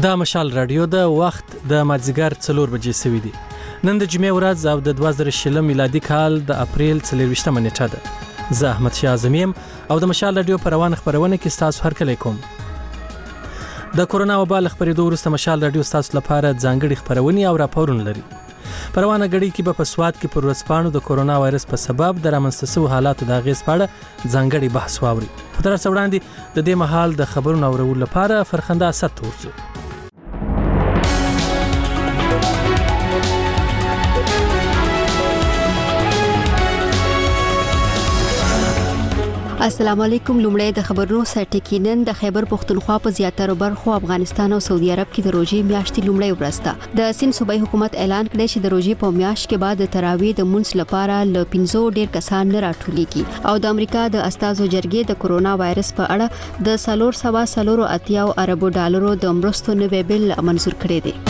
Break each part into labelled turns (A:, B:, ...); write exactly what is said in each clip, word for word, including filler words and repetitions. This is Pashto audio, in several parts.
A: دا مشال رادیو د وخت د مازیګر څلور بجې سوي دي. نن د جمعې ورځ او د دوه زره شلم میلادي کال د اپریل څلرویشتمه نیټه ده. زه احمد شاه اعظمیم او د مشال رادیو په روانه خبرونه کې ستاسو هرکلی کوم. د کورونا وبا له خبرېدو وروسته مشال رادیو ستاسو لپاره ځانګړي خبرونه او راپورونه لري. په روانه غړي کې به په سواد کې پر ورځپاڼو د کورونا وایرس په سبب د رامنځته شوو حالاتو د اغېز په اړه ځانګړي بحث واوري. په تر څو وړاندې د دې مهال د خبرونو اورولو لپاره فرخنده اسد تورځو.
B: السلام علیکم. لومړی د خبرونو سرټکی. نن د خیبر پختونخوا په زیاتره برخو افغانستان او سعودي عرب کې د روزې میاشتې لومړی ورځ ده. د سند صوبایي حکومت اعلان کړی چې د روزې په میاشت کې بعد د تراویح د منځ لپاره ل پنځو ډیر کسان نه راټولېږي او د امریکا د استازو جرګې د کورونا وایرس په اړه د سلور سوا سلور اتیا اربو ډالرو د مرستو نوې بل منزور کړی دی.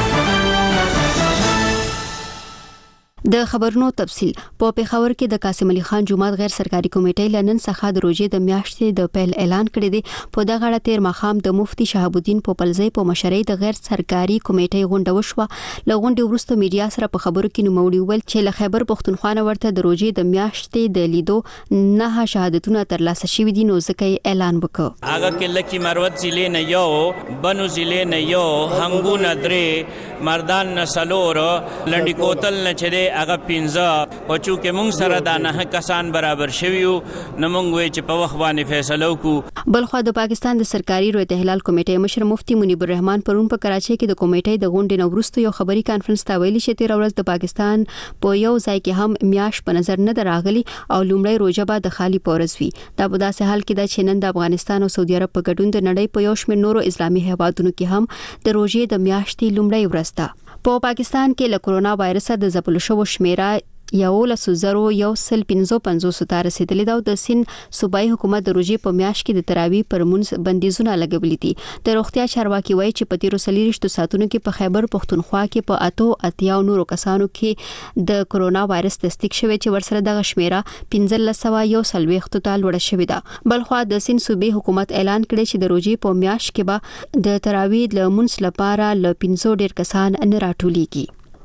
B: د خبرونو تفصیل. په پیښور کې د قاسم علي خان جماعت غیر سرکاري کمیټې لنن څخه د روزې د میاشتې د پیل اعلان کړی دی. په دغه اړه تیر مخام د مفتي شهاب الدین پوپلزی په مشرۍ د غیر سرکاري کمیټې غونډه وشوه. له غونډې وروسته میډیا سره په خبرو کې نوموړي ویل چې له خیبر پختونخوا نه ورته د روزې د میاشتې د لیدو نه شهادتونه ترلاسه شوي دي، نو ځکه یې اعلان وکړ.
C: هغه کې لکه مروت ضلع نه یو، بنو ضلع نه یو، هنګو نه درې، مردان نه څلور، لنډی کوتل نه چې هغه پنځه، او چې موږ سره د نه کسان برابر شویو نو موږ وایو چې په وخت باندې فیصله وکړو. بلخو د پاکستان د سرکاري رویت احلال کمیټې مشر مفتی منیب الرحمن پرون په کراچۍ کې د کمیټې د غونډې نو وروسته یو خبري کانفرنس ته ویلي چې تیر ورځ د پاکستان په یو ځای کې هم میاش په نظر نه دراغلي او لومړی روزه به د خالی پورز وي. دا په داسې حال کې د چینن د افغانستان او سعودي عرب په ګډون د نړۍ په یو شمېر نورو اسلامي هیوادونو کې هم د روزې د میاشتې لومړی ورځ ده. په پاکستان کې له کورونا وایرس د ځپلو شوو شمیره یولس زرو یو سل پنځو پنځوس ته رسیدلې ده او د سند صوبایي حکومت د روزې په میاشت کې د تراویح پر منځ بندیزونه لګولې دي. د روغتیا چارواکي وایي چې په تیرو څلوېښتو ساعتونو کې په خیبر پختونخوا کې په اتو اتیا نورو کسانو کې د کورونا وایرس تصدیق شوی چې ورسره دغه شمیره پنځلس سوه یو څلوېښت ته لوړه شوې ده. بلخو د سند صوبایي حکومت اعلان کړی چې د روزې په میاشت کې به د تراویح د منځ لپاره ل پنځو ډیر کسان نه راټولېږي.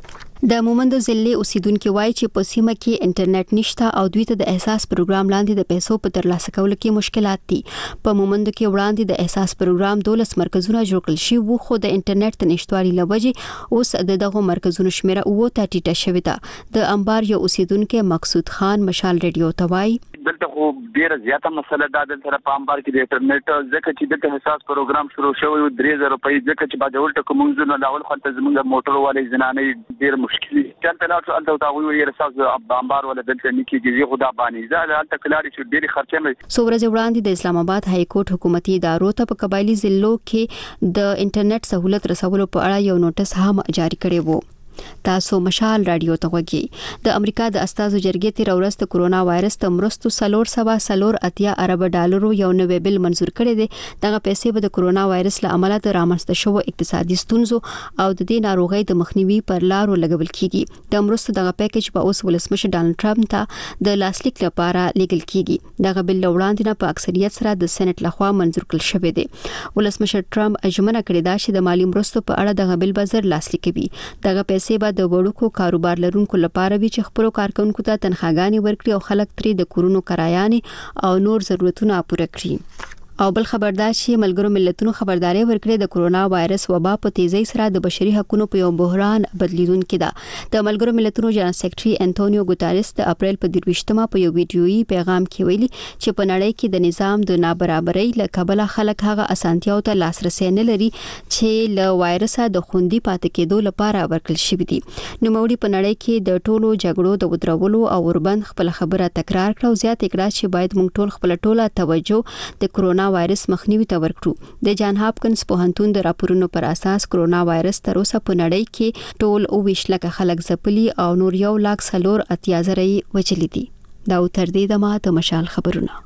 C: د مومندو ضلع اوسیدونکو وایي چې په سیمه کې انټرنیټ نشته او دوی ته د احساس پروګرام لاندې د پیسو په ترلاسه کولو کې مشکلات دي. په مومندو کې وړاندې د احساس پروګرام دولس مرکزونه جوړ کړل شي وو، خو د انټرنیټ د نشټوالي لوجې اوس د دغه مرکزونو شمیره اوه ته ټیټه شوې ده. د انبار یو اوسیدونکو مقصود خان مشال رادیو ته وایي
D: دلته خو ډیره زیاته مسله ده دلته په انبار کې د انټرنیټ ځکه چې دلته احساس پروګرام شروع شوی و درې زره روپۍ ځکه چې بعد ولټ کومونځونه لاول خلک زموږ موټر والي زنانې ډیر مشکل چلته لا ټول ته تاوي وي رساس انبار ولا دلته نکیږي خدا باندې ځاله الته کلاري چې ډیره خرچه مې
B: سورج وړاندې د اسلام آباد های کورټ حکومتي ادارو ته په قبایلی ضلعو کې د انټرنیټ سہولت رسولو په اړه یو نوټس هم جاری کړی وو. تاسو مشال رادیو ته وګورئ. د امریکا د استازو جرګې تیر ورځ د کورونا وایرس د مرستو سلور سوا سلور اتیا ارب ډالرو یو نوې بل منزور کړی دی. دغه پیسې به د کورونا وایرس له امله د رامنځته شوو اقتصادي ستونزو او د دې ناروغۍ د مخنیوي پر لارو لګول کیږي. د مرستو دغه پیکیج به اوس ولسمشر ډانلډ ټرمپ ته د لاسلیک لپاره لیږل کیږي. دغه بل وړاندې نه په اکثریت سره د سېنات لخوا منزور کړل شوی دی. ولسمشر ټرمپ ژمنه کړې ده چې د مالی مرستو په اړه دغه بل به زر لاسلیک کوي. دغه پیسې به د وړوکو کاروبار لرونکو لپاره وي چې خپل کارکونکو ته تنخواګانې ورکړي او خلک ترې د کورونو کرایانې او نور ضرورتونه پوره کړي. او بل خبردار چې ملګرو ملتونو خبرداري ورکړې د کورونا وایرس وبا په تیزی سره د بشري حقوقو په یو بحران بدلیدونکو ده. د ملګرو ملتونو جنرال سیکریټري انټونیو ګوتاریس د اپریل په درویشتمه په یو ویډیويي پیغام کې ویلي چې په نړۍ کې د نظام د نابرابرۍ له کبله خلک هغه اسانتیاو ته لاسرسي نه لري چې له وایرس د خوندي پاتې کېدو لپاره ورکړل شوی دي. نو موږ په نړۍ کې د ټولو جګړو د ودرولو او اوربند خپل خبره تکرار کړو، زیات کړه چې باید موږ ټول خپل ټوله توجه د کورونا وایرس مخنیوي ته ورکړو. د جان هاپکنز پوهنتون د راپورونو پر اساس کورونا وایرس تر اوسه په نړۍ کې ټول او ویش لکه خلک ځپلي او نور یو لاک سلور اتیا زره وچلي دي. دا تر دې دمه د مشال خبرونه.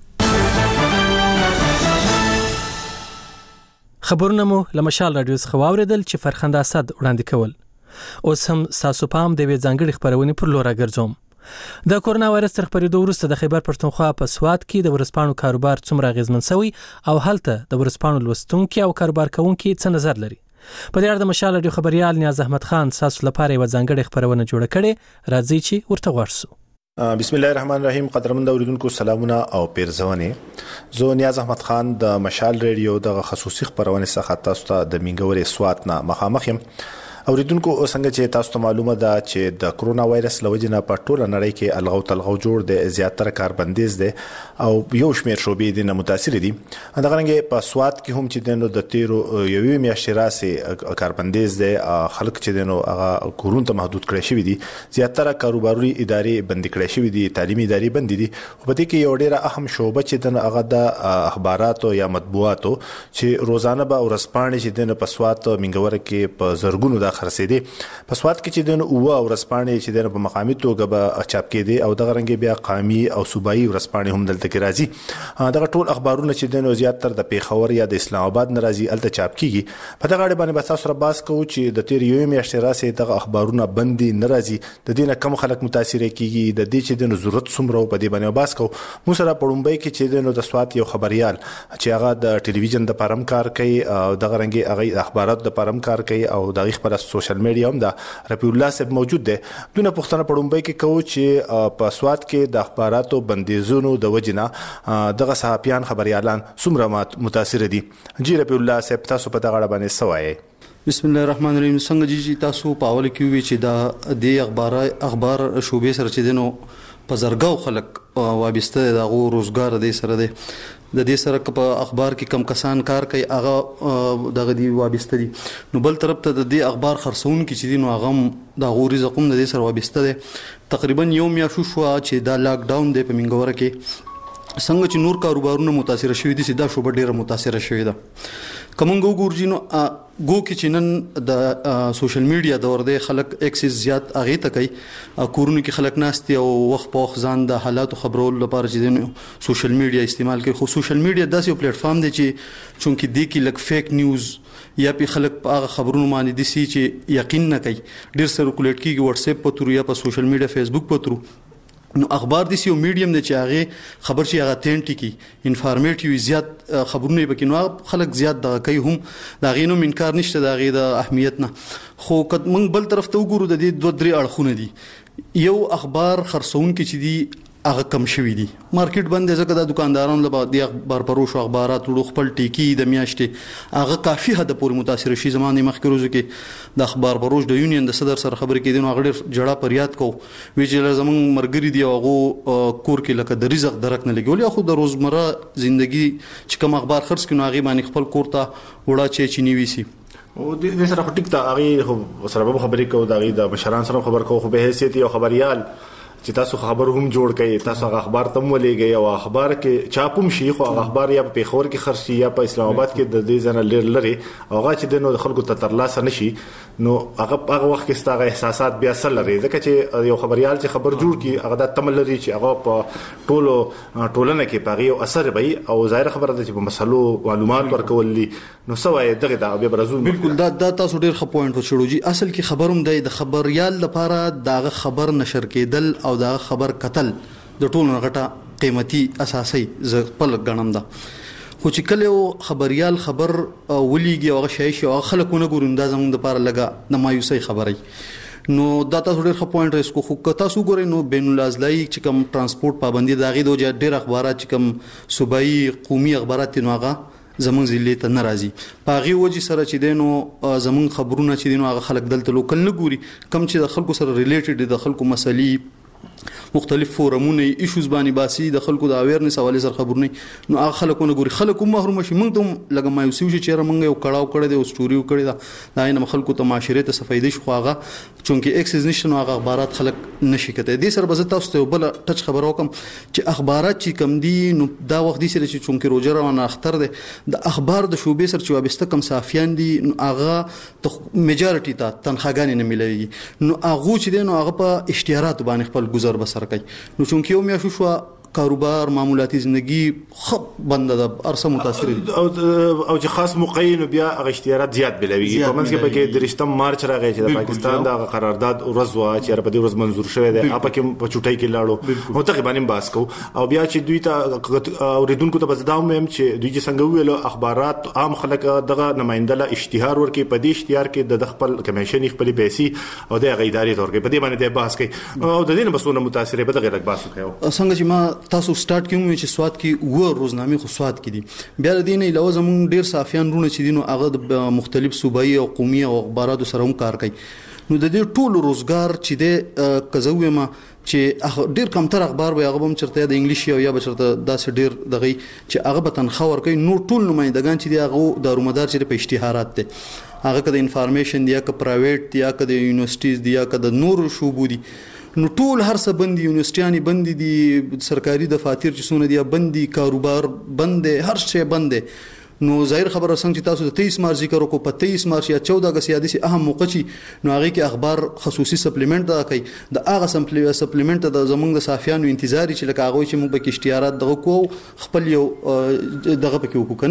A: خبرونه مو له مشال رادیو څخه واوریدل چې فرخنده اسد وړاندې کول. اوس هم تاسو پام د وی ځانګړي خبرونه پر لور راګرځوم. د کورونا وایرس تر خپرېدو وروسته د خیبر پښتونخوا په سواد کې د ورځپاڼو کاروبار څومره اغېزمن شوی او هلته د ورځپاڼو لوستونکو او کاروبار کوونکو څه نظر لري. په دې اړه د مشال رادیو خبريال نیاز احمد خان تاسو لپاره یو ځانګړی خبرونه جوړه کړې، راځي چې ورته ورسو.
E: بسم الله الرحمن الرحیم. قدرمن اوریدونکو سلامونه او پیرزونه. زه نیاز احمد خان د مشال رادیو د خصوصي خبرونه څخه تاسو ته د منګوري سوات نه مخامخ یم. اوریدونکو څنګه چې تاسو ته معلومه ده چې د کرونا وایرس لوجنه په ټوله نړۍ کې الغو تلغو جوړ د زیاتره کاربندیز دي او یو شمېر شوبې دي نه متاثر دي. دا غرنګ په سوات کې هم چې دنو د تیرو یوې میاشتې راسي کاربندیز دي خلک چې دنو هغه کورون ته محدود کړی شوی دي. زیاتره کاروباري ادارې بند کړی شوی دي، تعلیمي ادارې بند دي. په دې کې یو ډیره اهم شوبه چې دنو هغه د اخباراتو یا مطبوعاتو چې روزانه به ورسپانې چې دنو په سوات منګور کې په زرګونو د خرڅېدي. په سوات کې چې دنه اوه ورسپانې چې دنه په مقامي توګه به چاپ کېدي او دغه رنګ بیا قومي او صوبایي ورسپانې هم دلته کې راځي. دغه ټول اخبارونه چې دنه زیات تر د پیښور یا د اسلام آباد ناراضي الته چاپ کیږي. په دغه اړه باندې به تاسو سره بحث کوو چې د تیر یوې میاشتې راسي دغه اخبارونه بندي ناراضي د دینه کم خلک متاثر کیږي، د دې چې دنه ضرورت څومره په دې باندې بحث کوو. مو سره پړومبای کې چې دنه د سوات یو خبريال چې هغه د ټلویزیون د پرم کار کوي او دغه رنګ هغه اخبارات د پرم کار کوي او دغه خبره سوشل میډیا هم د رفیع الله صاحب موجود دی. دونه پښتنه پړومبای کې کوو چې په سوات کې د اخباراتو بندیزونو د وجنه دغه صحافیان خبريالان څومره متاثر دي. جی رفیع الله صاحب تاسو په دغه اړه باندې سوای.
F: بسم الله الرحمن الرحیم. څنګه جی تاسو په اول کې وی چې دا د اخبار اخبار شوبې سره چې دینو په زرګاو خلک وابسته د غو روزګار د سره دی. د دې سره په اخبار کې کم کسان کار کوي هغه دغه دی وابسته دي. نو بل طرف ته د دې اخبار خرڅون کې چې دي نو هغه د غوري زقوم د دې سره وابسته دي. تقریبا یوم یا شو شو چې دا لاک ډاون دی په منګوره کې څنګه چې نور کاروبارونه متاثر شوي دي سیدا شوبه ډیره متاثر شوې ده. کومنګو ګورجینو ګو کې چې نن د سوشل میډیا دور دی خلک اکسس زیات اغه ته کوي کورونه کې خلک ناستي او وخت په وخت ځان د حالاتو خبرول لپاره چې سوشل میډیا استعمال کوي. خو سوشل میډیا داسې یو پلیټ فارم دی چې چونکې دی کې لک فیک نیوز یا په خلک په هغه خبرونو باندې دي چې یقین نه کوي ډیر سرکولیټ کیږي واتس اپ په تور یا په سوشل میډیا فیسبوک په تور. نو اخبار د سیو میډیم د چاغه خبر چې هغه اتنټیکی انفارمیټیو زیات خبرونه به نو خلک زیات دغه کوي هم دا غینو منکار نشته دا غي د اهمیت نه. خو کله من بل طرف ته وګورو د دې دوه درې اړخونه دي. یو اخبار خرڅون کې چې دي هغه کم شوی دي، مارکیټ بند ځکه د دکاندارانو له بعد د اخبار پروش او اخبارات ورو خپل ټیکی د میاشتې هغه کافي حد پورې متاثر شي. زمانه مخکې روزو کې د اخبار پروش د یونین د صدر سره خبرې کېدل نو هغه جړه پریاد کو وی چې زمون مرګري دی هغه کور کې لکه د رزق درک نه لګول خو د روزمره ژوندۍ چې کوم اخبار خرڅ کینو هغه باندې خپل کور ته وړا چې چینی وسی
E: او د سره ټیک ته هغه سره خبرې کو د د مشران سره خبر کو خو به حیثیت یو خبريال چې تاسو خبر هم جوړ کړئ تاسو هغه اخبار تم ولېږئ او اخبار کې چاپوم شي خو هغه اخبار یا په پیښور کې خرڅ شي یا په اسلام آباد کې د دې ځنه لر لري هغه چې د نو خلکو ته ترلاسه نشي نو هغه هغه وخت کې ستاسو احساسات بیا سره لري ځکه چې یو خبريال چې خبر جوړ کی هغه د تمل لري چې هغه په ټولو ټولنه کې پغي او اثر وي او ظاهر خبره ده چې په مسلو معلومات ورکول نو سوای دغه دا بیا برازو
F: بالکل دا دا تاسو ډیر ښه پوینټ وشړو جی. اصل کې خبروم دی د خبريال لپاره داغه خبر نشر کېدل او دا خبر قتل د ټولو غټه قیمتي اساسي ز خپل غنم ده. خو چې کله خبريال خبر ولېږي او شای شي او خلکونه ګورنده زموږ د لپاره لګا د مایوسي خبري نو دا تاسو ډیر ښه پوینټ ریسکو خو تاسو ګورئ نو بین الازلای چې کوم ترانسپورت پابندي داغي دوه ډیر اخبارات چې کوم صوبایي قومي اخبارات نو هغه زمون ضلع ته ناراضي پاغي وجه سره چې دینو زمون خبرونه چې دینو هغه خلک دلته لوکل نه ګوري کم چې د خلکو سره ریلیټډ د خلکو مسلې مختلف فورمونه ایشوز باندې باسي د خلکو د اویرنس حواله سره خبرونه نو هغه خلکونه ګوري خلکو محروم شي موږ ته لګم مایوسي شي چې موږ یو کړهو کړی دی او سټوري کړی دا دا نه خلکو ته معاشره ته صفایده شي خو هغه چونکه اکسس نشته نو هغه اخبارات خلک نشي کته دي سره بز تاسو ته بل ټچ خبرو کوم چې اخبارات چې کم دي نو دا وخت دي سره چې چونکه روجر او اختر دي د اخبار د شوبې سره چې وابسته کم صحافیان دي نو هغه میجارټی ته تنخواګانې نه ملوي نو هغه چې دي نو هغه په اشتهارات باندې خپل گزار بسر کوي نو چونکه یو میا شو شو کاروبار معمولاتي ژوندۍ خپ بند ده ارسه متاثر دي
E: او او چې خاص مقین بیا هغه اشتهارات زیات بلوي په منځ کې پکې درشتم مارچ راغی چې د پاکستان د قرارداد ورځ وا چې په دې ورځ منزور شوی دی اپ کې په چټای کې لاړو او تقریبا هم باس کو او بیا چې دوی ته اوریدونکو ته بزداو مم چې دوی چې څنګه ویلو اخبارات عام خلک دغه نمائنده له اشتهار ورکي په دې اشتهار کې د خپل کمیشن خپل پیسې او د غیداري تور کې په دې باندې د بحث کوي او د دې نه بسونه متاثر به دغه بحث کوي
F: څنګه چې ما تاسو سٹارټ کوم چې سواد کې و روزنامې خو سواد کې دي بیا د دې نه علاوه زموږ ډیر صحافیان رونه چې دینو هغه مختلف صوبایي او قومي او اخباراتو سره هم کار کوي نو د دې ټولو روزګار چې د کزوې ما چې ډیر کمتر اخبار به هغه هم چرته د انګلیش او یا بچرته داسې ډیر دغه چې هغه به تنخواه ورکوي نو ټول نمائندگان چې دی هغه دارومدار چې په اشتهارات دي هغه که د انفارمیشن دی یا که پرایویټ دی یا که د یونیورسيټیز دی یا که د نورو شوبو دي نو ټول هر څه بندي یونیورسيټیانی بندي دي سرکاري دفاتر چې سونه دي بندي کاروبار بند هر شی بند نو ظاهر خبره څنګه چې تاسو د تیئیس مارچ ذکر وکړو په تیئیس مارچ یا چودہ اگست یا د اهم موقع چې نو هغه کې اخبار خصوصي سپلیمنت دا کوي د هغه سپلیمنت د زمونږ د صحافیانو انتظار چې لکه هغه چې موږ به کې اشتهارات دغه کو خپل یو دغه پکې وکړو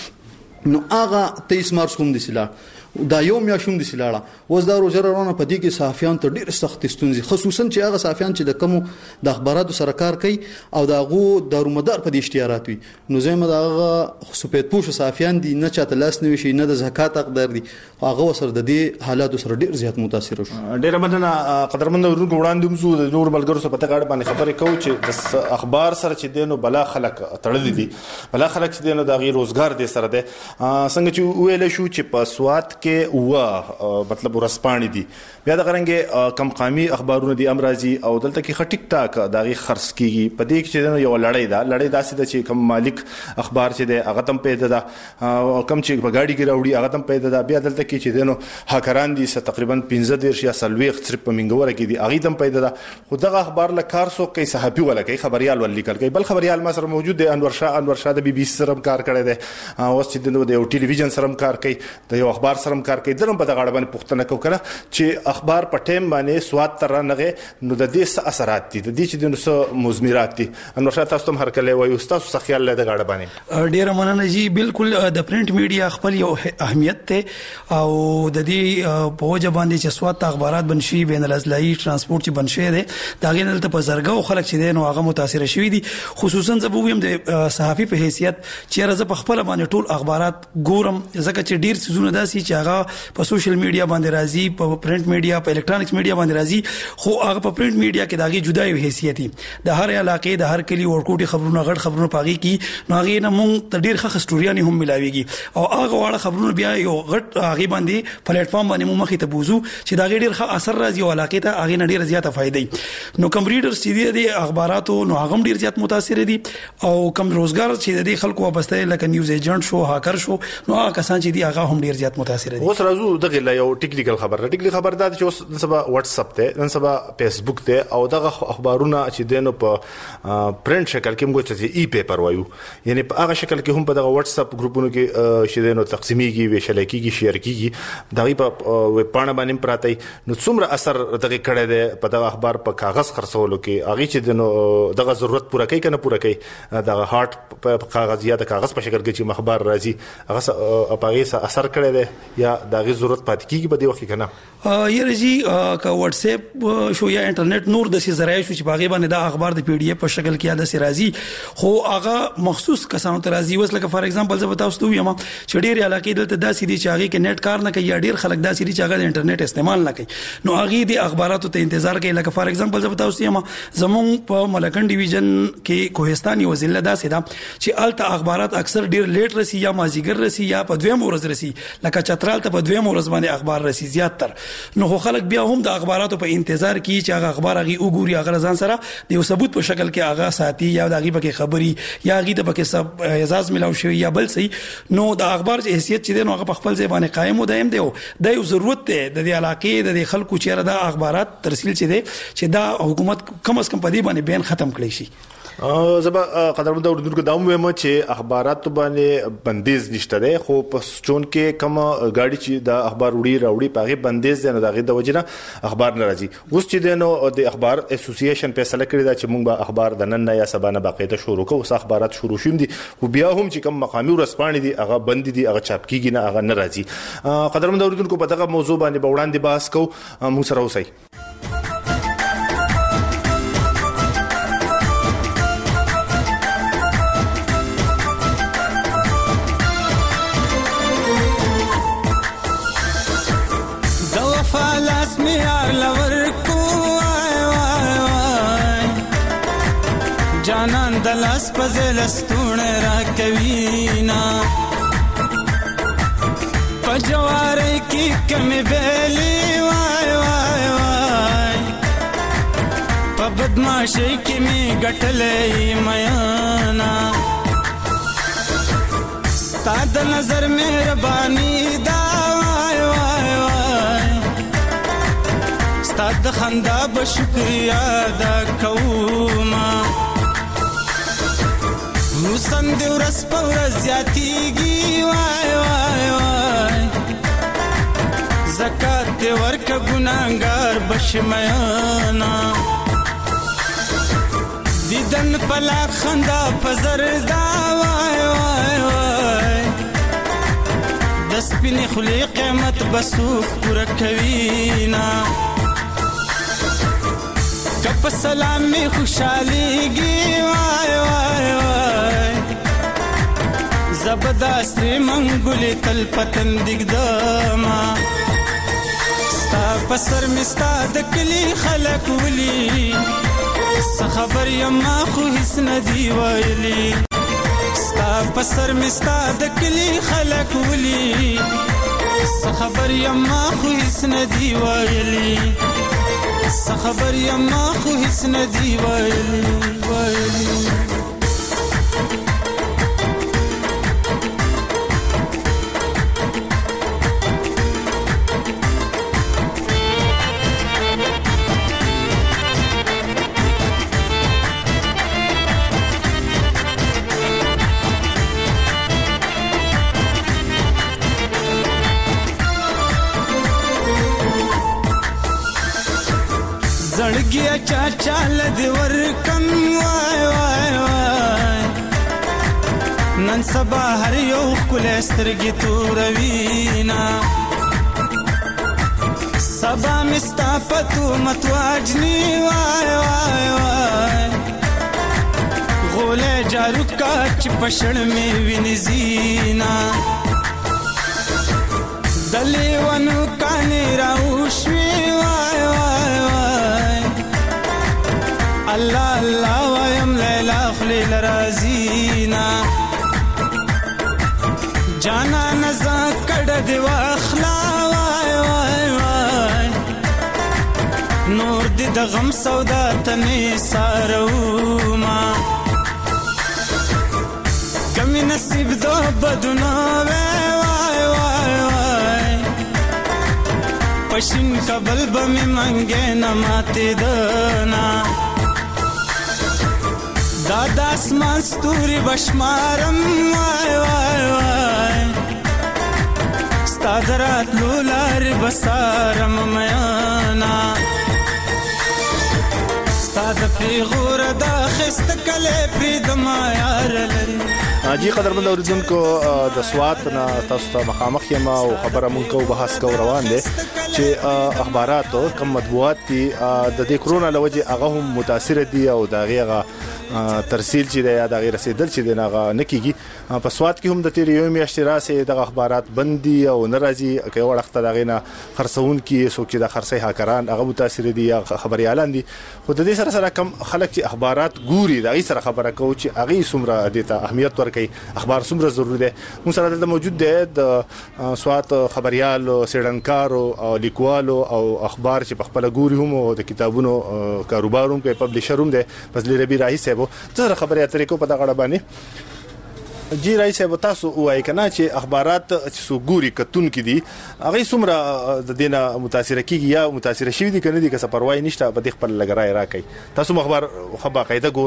F: کنه نو هغه تیئیس مارچ کوم دي سلا دا یو میاشت هم د سلاړه وز دا روزه روانه په دې کې صحافیان ته ډېر سخت ستونزې خصوصا چې هغه صحافیان چې د کوم د اخباراتو سره کار کوي او دا غو دارومدار په دې اشتهارات وي نو زموږ دا هغه سپید پوش صحافیان دي نه چاته لاس نه وشي نه د زکات حقدار دي هغه سره د دې حالاتو سره ډېر زیات متاثر شو
E: ډېر مننه قدرمن ورونکو وړاندې موږ د نور ملګرو سره په تګاړه باندې خبرې کوو چې د اخبار سره چې دینو بلا خلک تړلې دي بلا خلک چې دینو د غیر روزګار دي سره ده څنګه چې ویل شو چې په سواد کې و مطلب ورسپانی دي بیا د غرنګ کم قامي اخبارونه دي امراضي او دلته کې خټیک ټاک داغي خرڅ کیږي په دې کې چې یو لړۍ ده لړۍ داسې ده چې کم مالک اخبار چې ده هغه تم پیدا ده او کم چې په گاډي کې راوړي هغه تم پیدا ده بیا دلته کې چې دنو هاکران دي تقریبا پنځه دیرش یا سلويخ صرف په منګوره کې دي هغه تم پیدا ده خو دغه اخبار له کار سو کوي صحافي ولا کوي خبريال ول لیکل کوي بل خبريال ما سره موجود دي انور شاه انور شاه د بي بي سي سره کار کړی دی او چې دنو د یو ټلویزیون سره کار کوي د یو اخبار سره کار کوي درم په دغه اړه باندې پوښتنه کو کړه چې اخبار په ټیم باندې سواد تر نه نو د دې څه اثرات دي د دې چې د نو مزمرات دي انور شاه تاسو هم هر کله وایي تاسو څه خیال لرئ دغه اړه باندې
G: ډیر مننه جی بالکل د پرنٹ میډیا خپل یو اهمیت ته او د دې په وجه باندې چې سواد اخبارات بنشي بین الاضلاعي ترانسپورت چې بنشي دي دا غینل ته په زرګو خلک چې دي نو هغه متاثر شوي دي خصوصا زه به ویم د صحافي په حیثیت چې راز په خپل باندې ټول اخبارات ګورم ځکه چې ډیر سيزونه داسي چې هغه په سوشل میډیا باندې راځي په پرنٹ میډیا په الکترونیکس میډیا باندې راځي خو هغه په پرنٹ میډیا کې داغي جدا یو حیثیت دي د هر علاقې د هر کلی ورکوټي خبرونه غټ خبرونه پاږي کی نو هغه نه مونږ ته ډیر ښه ستوريان هم ملاويږي او هغه واړه خبرونه بیا یو غټ هغه باندې پلیټ فارم باندې مونږ مخې ته بوزو چې داغي ډیر ښه اثر راځي او علاقې ته هغه نه ډیر زیاته فائدې نو کم ریډرز چې دي اخباراتو نو هغه ډیر زیات متاثر دي او کم روزګار چې دي خلکو وابسته لکه نیوز ایجنټ شو هاکر شو نو هغه کسان چې دي هغه هم ډیر زیات متاثر دي
E: اوس راځو دغه یو ټیکنیکل خبر ټیکنیکل خبر دا چې اوس سبا واتس اپ ته نن سبا فیسبوک ته او دغه اخبارونه چې دینو په پرنٹ شکل کې موږ ته ای پیپر وایو یعنی په هغه شکل کې هم په دغه واتس اپ ګروپونو کې چې دینو تقسیمیږي ویشل کېږي شیر کېږي دغه په ویب پاڼه باندې پراته نو څومره اثر دغه کړی دی په دغه اخبار په کاغذ خرڅولو کې هغه چې دینو دغه ضرورت پوره کوي کنه پوره کوي دغه هارت په کاغذ یا د کاغذ په شکل کې چې مخبر راځي هغه په هغه اثر کړی دی یا دغه ضرورت پاتې کیږي په دې وخت کې کنه
G: یره جی کا واتس اپ شو یا انټرنیټ نور د سي ذرایع شو چې باغې باندې د اخبار د پی ډی اف په شکل کې د سي راځي خو هغه مخصوص کسانو ته راځي وس لکه فار ایگزامپل زه بتاوس ته یم چې ډیر علاقې دلته داسې دي چې هغه کې نت کار نه کوي یا ډیر خلک داسې دي چې هغه د انټرنیټ استعمال نه کوي نو هغه د اخباراتو ته انتظار کوي لکه فار ایگزامپل زه بتاوس یم زمون په ملکن ډیویژن کې کوهستان یو ضلع داسې ده چې الته اخبارات اکثر ډیر لیټ رسي یا مازیګر رسي یا په دویم ورځ رسي لکه چترال ته په دویم ورځ باندې اخبار رسي زیات تر نو خو خلک بیا هم د اخباراتو په انتظار کوي چې هغه اخبار هغه وګوري هغه ځان سره د یو ثبوت په شکل کې هغه ساتي یا د هغه په خبري یا هغه د پکې سب اعزاز ملاو شوی یا بل صحیح نو د اخبار چې حیثیت چې دی نو هغه په خپل ځای باندې قائم و دایم دی د یو ضرورت دی د دې علاقې د خلکو چیرې د اخبارات ترسیل چې دی چې دا حکومت کم از کم په دې باندې بیان ختم کړي شي
E: زبا قدرمن د اردوونکو دا مهمه چې اخبارات باندې بندیز نشته ده خو په چون کې کوم غاډي چې د اخبار وړي راوړي پاغه بندیز نه دغه د وجنه اخبار ناراضي اوس چې دنو د اخبار اسوسییشن فیصله کړی دا چې موږ به اخبار د نن یا سبا نه باقاعده شروع کوو اخبارات شروع شوم دي او بیا هم چې کوم مقامي ورسپانې دي هغه بند دي هغه چاپ کیږي نه هغه ناراضي قدرمن د اردوونکو په دغه موضوع باندې به وړاندې بحث کوو موږ سره اوسئ
H: جانان دلاس پزل استون را کوینا پجواره کی کمی بیلی وای وای وای په بدمعشی کی می گټلې میانا ستاد نظر مهربانی دا وای وای وای ستاد خندا بشکریا دا کوما روسن دی ورس پور زیاتیږي وای وای وای زکات دی ورک ګناګار بشمیانا دیدن پلا خندا پزر دا وای وای وای د سپین خلی قیمت بسوک پور کوینا کپ سلامي خوشاليږي وای وای وای زبردستي منګولي تل پتن دګدما ستا پسر مستا د کلی خلق ولي څه خبر یم خو هیڅ ندی ویلي ستا پسر مستا د کلی خلق ولي څه خبر یم خو هیڅ ندی ویلي څه خبر یم خو هیڅ ندی ویلي ویلي زړګي چا چال دی ورکم وای وای وای نن سبا هر یو خپل سترګي توروینا سبا مستا پتو متواجنی وای وای وای غوله جارو کاچ پشړ می وینځینا دلی ونو کانی راوشوی وای وای وای الله الله ویم لیلا خلیل رازینا جانا نزا کڑ دی واخلا وای وای وای نور دی د غم سودا تنی ساروما کمی نصیب دو بدنا وای وای وای پشین کبل بمی منگے نماتی دنا دادا اسمان ستوری بشمارم وای وای وای ستادرات لولار بسارم میانا ستاد پیغور دا خست کله پریدم یار لري
E: جی قدرمن اوریدونکو د سوات نه تاسو ته مخامخ یم او خبره مونږ کو بحث کو روان دي چې اخبارات او کم مطبوعات دي د دې کرونا لوجه هغه هم متاثر دي او دا غیغه ترسیل چې د غیر رسیدل چې د نغه نکیږي په سوات کې هم د تیر یو میاشتې راسي د اخبارات بندي او ناراضي کوي وخت دا غینه خرڅون کې سو کې د خرڅي هاکران هغه متاثر دي خبري اعلان دي خو د دې سره سره کم خلک چې اخبارات ګوري دا غي سره خبره کوي چې هغه سمره د ته اهمیت ورکړي اخبار سمره ضروري ده موږ سره د موجود ده د سوات خبريال سیډنکارو او لیکوالو او اخبار چې په خپل ګوري هم او د کتابونو کاروباروم کې پبلشروم ده فضل ربی راهي صاحب زه خبري اترې کو په دغه اړه باندې جی رئیس صاحب تاسو وایي کنه چې اخبارات چې سو ګوري کتون کې دي هغه سمره د دینه متاثر کیږي یا متاثر شوی دي کنه دي که څه پروايي نشته په دې خپل لګرای راکې تاسو مخبر خو باقاعده ګورئ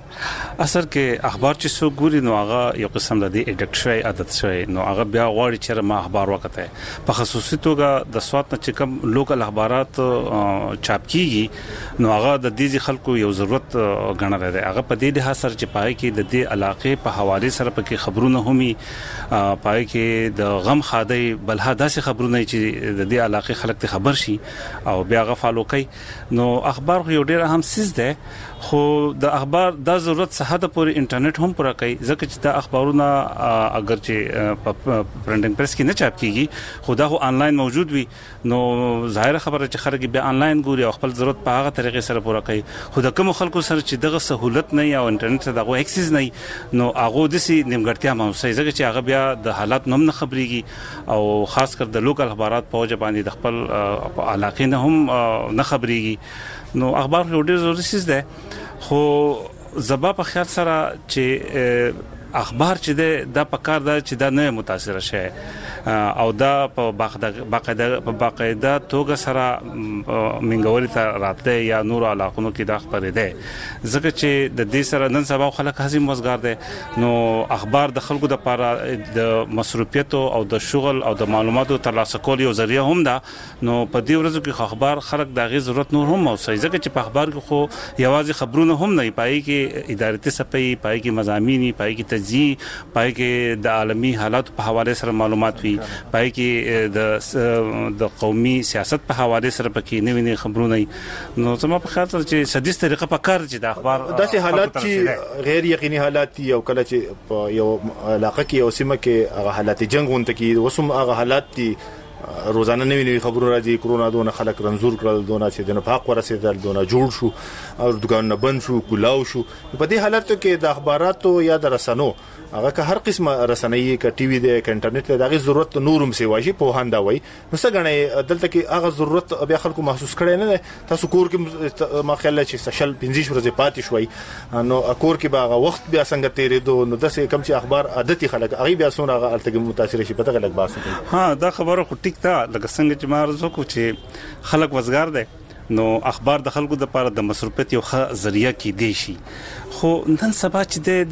I: اثر کې اخبار چې سو ګوري نو هغه یو قسم د اډکټ شوی عادت شوی نو هغه بیا غواړي چې ما اخبار وکړي په خصوصي توګه د سوات نه چې کوم لوکل اخبارات چاپ کیږي نو هغه د دې خلکو یو ضرورت غنل دی هغه په دې لحاظ سره چې پای کې د دې علاقې په حواله سره پکې خبرونه همي پای کې د غم خادي بلها داسې خبرونه چې د دې علاقې خلک ته خبر شي او بیا غو فالو کوي نو اخبار یو ډیر اهم سیز ده خو د اخبار د ضرورت څخه د پوری انټرنیټ هم پورا کوي ځکه چې د اخبارونه اگر چې په پرنټینګ پریس کې نه چاپ کیږي خو دا هو آنلاین موجود وي نو ظاهر خبره چې خلک بیا آنلاین ګوري او خپل ضرورت په هغه طریقې سره پورا کوي خو د کوم خلکو سره چې دغه سہولت نه یا انټرنیټ ته دغه اکسس نه نو هغه د سي نیمګړتیا محسوسه ځکه چې هغه بیا د حالات نوم نه خبريږي او خاص کر د لوکل اخبارات په وجه باندې د خپل علاقې نه هم نه خبريږي نو اخبار یو ډیر ضروري څه ده خو زبا په خیال سره چې اخبار چې د پکار ده چې دا نه متاثر شي او دا په باقاعده په باقاعده توګه سره منګوري ته راتله یا نور علاقونو کې د خبرې ده ځکه چې د دې سره نن سبا خلک هزي مزګار دي نو اخبار د خلکو د لپاره د مصروفیت او د شغل او د معلوماتو ترلاسه کول یو ذریعہ هم ده نو په دې ورځو کې اخبار خلک د غي ضرورت نور هم اوسي ځکه چې په اخبار کې خو یوازې خبرونه هم نه پای کې ادارتي صفحې پای کې مضامینی پای کې تجزیه پای کې د عالمی حالات په حواله سره معلومات وي پای کې د د قومي سیاست په حواله سره پکې نوې نوې خبرونه نو زما په خاطر چې سديس طریقه په کار چې د اخبار
E: داسې حالات چې غیر یقیني حالات یو کله چې په یو علاقه کې او سیمه کې هغه حالات جنگ ونته کې وسم هغه حالات دي روزانه نوې نوې خبرونه راځي کرونا دونه خلک رنزور کړل دونه چې د نفاق ورسېدل دونه جوړ شو او دکانونه بند شو کولاو شو په دې حالاتو کې د اخباراتو یا د رسنو هغه که هر قسمه رسنۍ ک ټي وي د انټرنیټ دغه ضرورت نورم سی واشي په هاندا وای نو څنګه نه دلته کې هغه ضرورت بیا خلکو محسوس کړي نه تاسو کور کې ما خیال چې سشل پنځه ورځې پاتې شوي نو کور کې باغه وخت بیا څنګه تیرې دو نو داسې کم چې اخبار عادتي خلک هغه بیا سونه هغه الته متاثر شي پته غلط باسو
I: ها دا خبره خو ټیک تا لکه څنګه چې ما رزو کو چې خلک وزګار دي نو اخبار د خلکو د لپاره د مصروفیت یو ښه ذریعہ کې دی شي خو نن سبا چې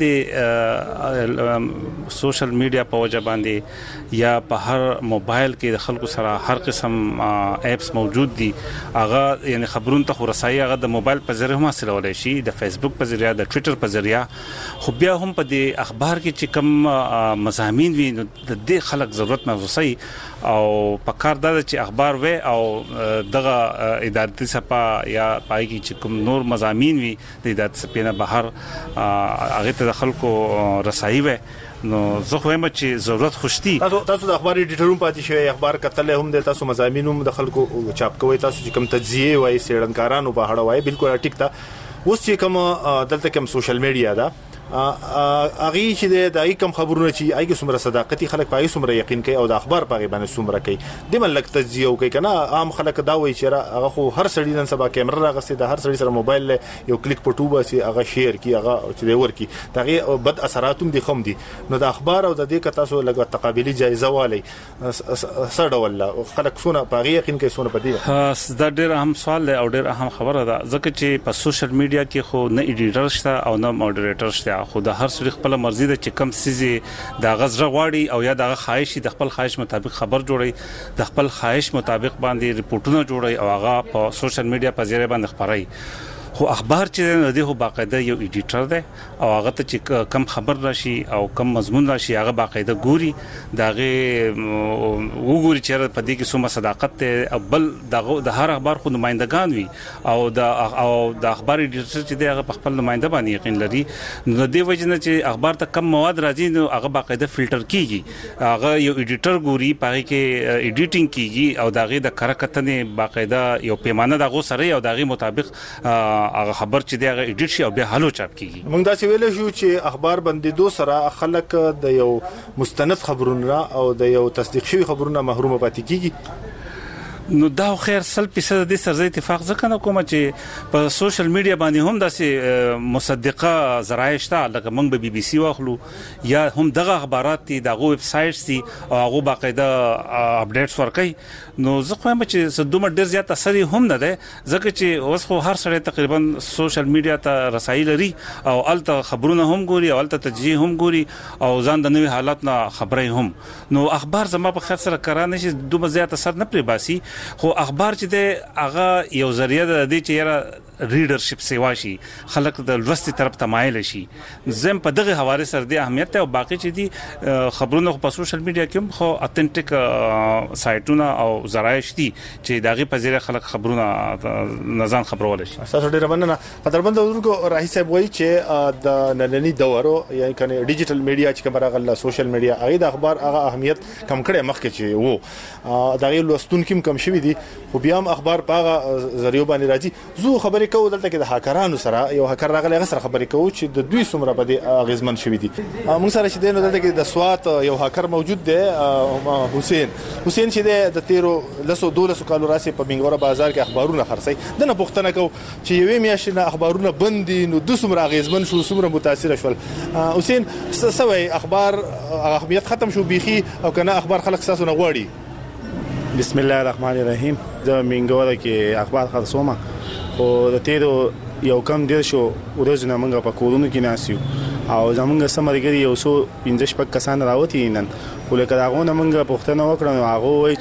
I: د سوشل میډیا په وجه باندې یا په هر موبایل کې د خلکو سره هر قسم اپس موجود دي هغه یعنی خبرونه ته رسایي هغه د موبایل په ذریعہ هم حاصلولای شي د فیسبوک په ذریعہ د ټوئیټر په ذریعہ خو بیا هم په دې اخبار کې چې کوم مضامین وي د دې خلک ضرورت محسوسي او په کار دا چې اخبار وي او دغه ادارتي صفه یا پای کې چې کوم نور مضامین وي د ادارتي صفه نه بهر هغه ته د خلکو رسایي وي نو زه خو هم چې ضرورت خوشتي
E: تاسو تاسو د اخبار ایډیټروم پاتې شوی اخبار کتل هم د تاسو مضامین هم د خلکو چاپ کوي تاسو چې کوم تجزیه وای سیړنکارانو په هړه وای بالکل ټیک تا اوس چې کوم دلته کوم سوشل میډیا دا اغه چې د دای کوم خبرونه چې ایګه سمره صداقتي خلک پای سمره یقین کوي او د اخبار پای باندې سمره کوي د ملک تجزیه کوي کنه عام خلک دا وایي چې هغه خو هر سړی نن سبا کیمرا راغسته د هر سړی سره موبایل یو کلیک په ټوبه سي هغه شیر کی هغه چې دی ورکی دغه بد اثراتم دي خم دي نو د اخبار او د دې ک تاسو لګ تقابلی جایزه والی سړ ولا خلک سونه پای یقین کوي سونه پدې
I: ها دا ډېر اهم سوال او ډېر اهم خبره ده ځکه چې په سوشل میډیا کې خو نه ایډیټر شته او نه موډریټر شته خو د هر څه خپل مرزي ده چې کم سيزي د غزره غواړي او یا د خواهش د خپل خواهش مطابق خبر جوړي د خپل خواهش مطابق باندې ریپورتونه جوړي او هغه په سوشل میډیا په ذریعہ باندې خبري خو اخبار چې د هو باقاعده یو ایډیټر دی او هغه ته چې کم خبر راشي او کم مضمون راشي هغه باقاعده ګوري داغه وګوري چې په دې کې څومره صداقت ته بل د هر اخبار خو نمائندگان وي او د او د اخبار ایډیټر چې دی هغه په خپل نمائنده باندې یقین لري نو د وجه نه چې اخبار ته کم مواد راځي نو هغه باقاعده فلټر کیږي هغه یو ایډیټر ګوري پاره کې ایډیټینګ کیږي او داغه د کارکتنې باقاعده یو پیمانه دغه سره او داغه مطابق هغه خبر چې دی هغه ایډیټ شي او به حالو چاپ کیږي
E: موږ دا څه ویل شو چې اخبار باندې دو سره خلک د یو مستند خبرونه او د یو تصدیق شوی خبرونه محروم پاتې کیږي
I: نو دا خیر سل فیصد د سر اتفاق ځکه نه کوم چې په سوشل میډیا باندې هم داسې مصدقه ذرایع شته لکه موږ به بي بي سي واخلو یا هم دغه اخبارات دي دغه ویب سایټس دي او هغه باقاعده اپډیټس ورکوي نو زه خو هم چې صدومه ډیر زیات اثر هم نه ده ځکه چې اوس خو هر سړی تقریبا سوشل میډیا ته رسایي لري او الته خبرونه هم ګوري او الته تجزیه هم ګوري او ځان د نوي حالات نه خبرې هم نو اخبار زما په خاطر سره کرانه شي دومره زیات اثر نه پرې باسي خو اخبار چې د هغه یو ذریعہ د دې چې یاره ریډرشپ سیوا شي خلک د لوستي طرف ته مایل شي زم په دغه حواله سره د اهمیت او باقي چې دي خبرونه په سوشل میډیا کې هم خو اتنټیک سایټونه او ذرایع شتي چې دغه په ذریعہ خلک خبرونه نزان خبرول شي
E: تاسو ډیر مننه قدرمن ورونکو راهي صاحب وایي چې د نننی دورو یا کنه ډیجیټل میډیا چې کومه راغله سوشل میډیا هغه د اخبار هغه اهمیت کم کړي مخکې چې وو دغه لوستونکو کم شوي دي خو بیا هم اخبار په هغه ذریعہ باندې راځي زه خبرې کوم دلته کې د هاکرانو سره یو هاکر راغلی غسر خبرې کوم چې د دوی څومره بده غزمن شوي دي موږ سره چې دینو دلته کې د سوات یو هاکر موجود دی حسین حسین چې د تیرو لسو دولسو کالو راسي په منګوره بازار کې اخبارونه خرڅي دنه پوښتنه کو چې یوې میاشتې نه اخبارونه بند دي نو د څومره غزمن شو څومره متاثر شول حسین سوي اخبار اهمیت ختم شو بيخي او کنه اخبار خلک تاسو نه غواړي
J: بسم الله الرحمن الرحیم د منګوره کې اخبار خرڅوم او د تیرو یو کم ډیر شو ورځ نه موږ په کورونو کې ناسیو او زمونږ سمرګری یو څو پنځه شپږ کسان راوتی نن خو لکه داغه نه موږ پوښتنه وکړو نو هغه وایي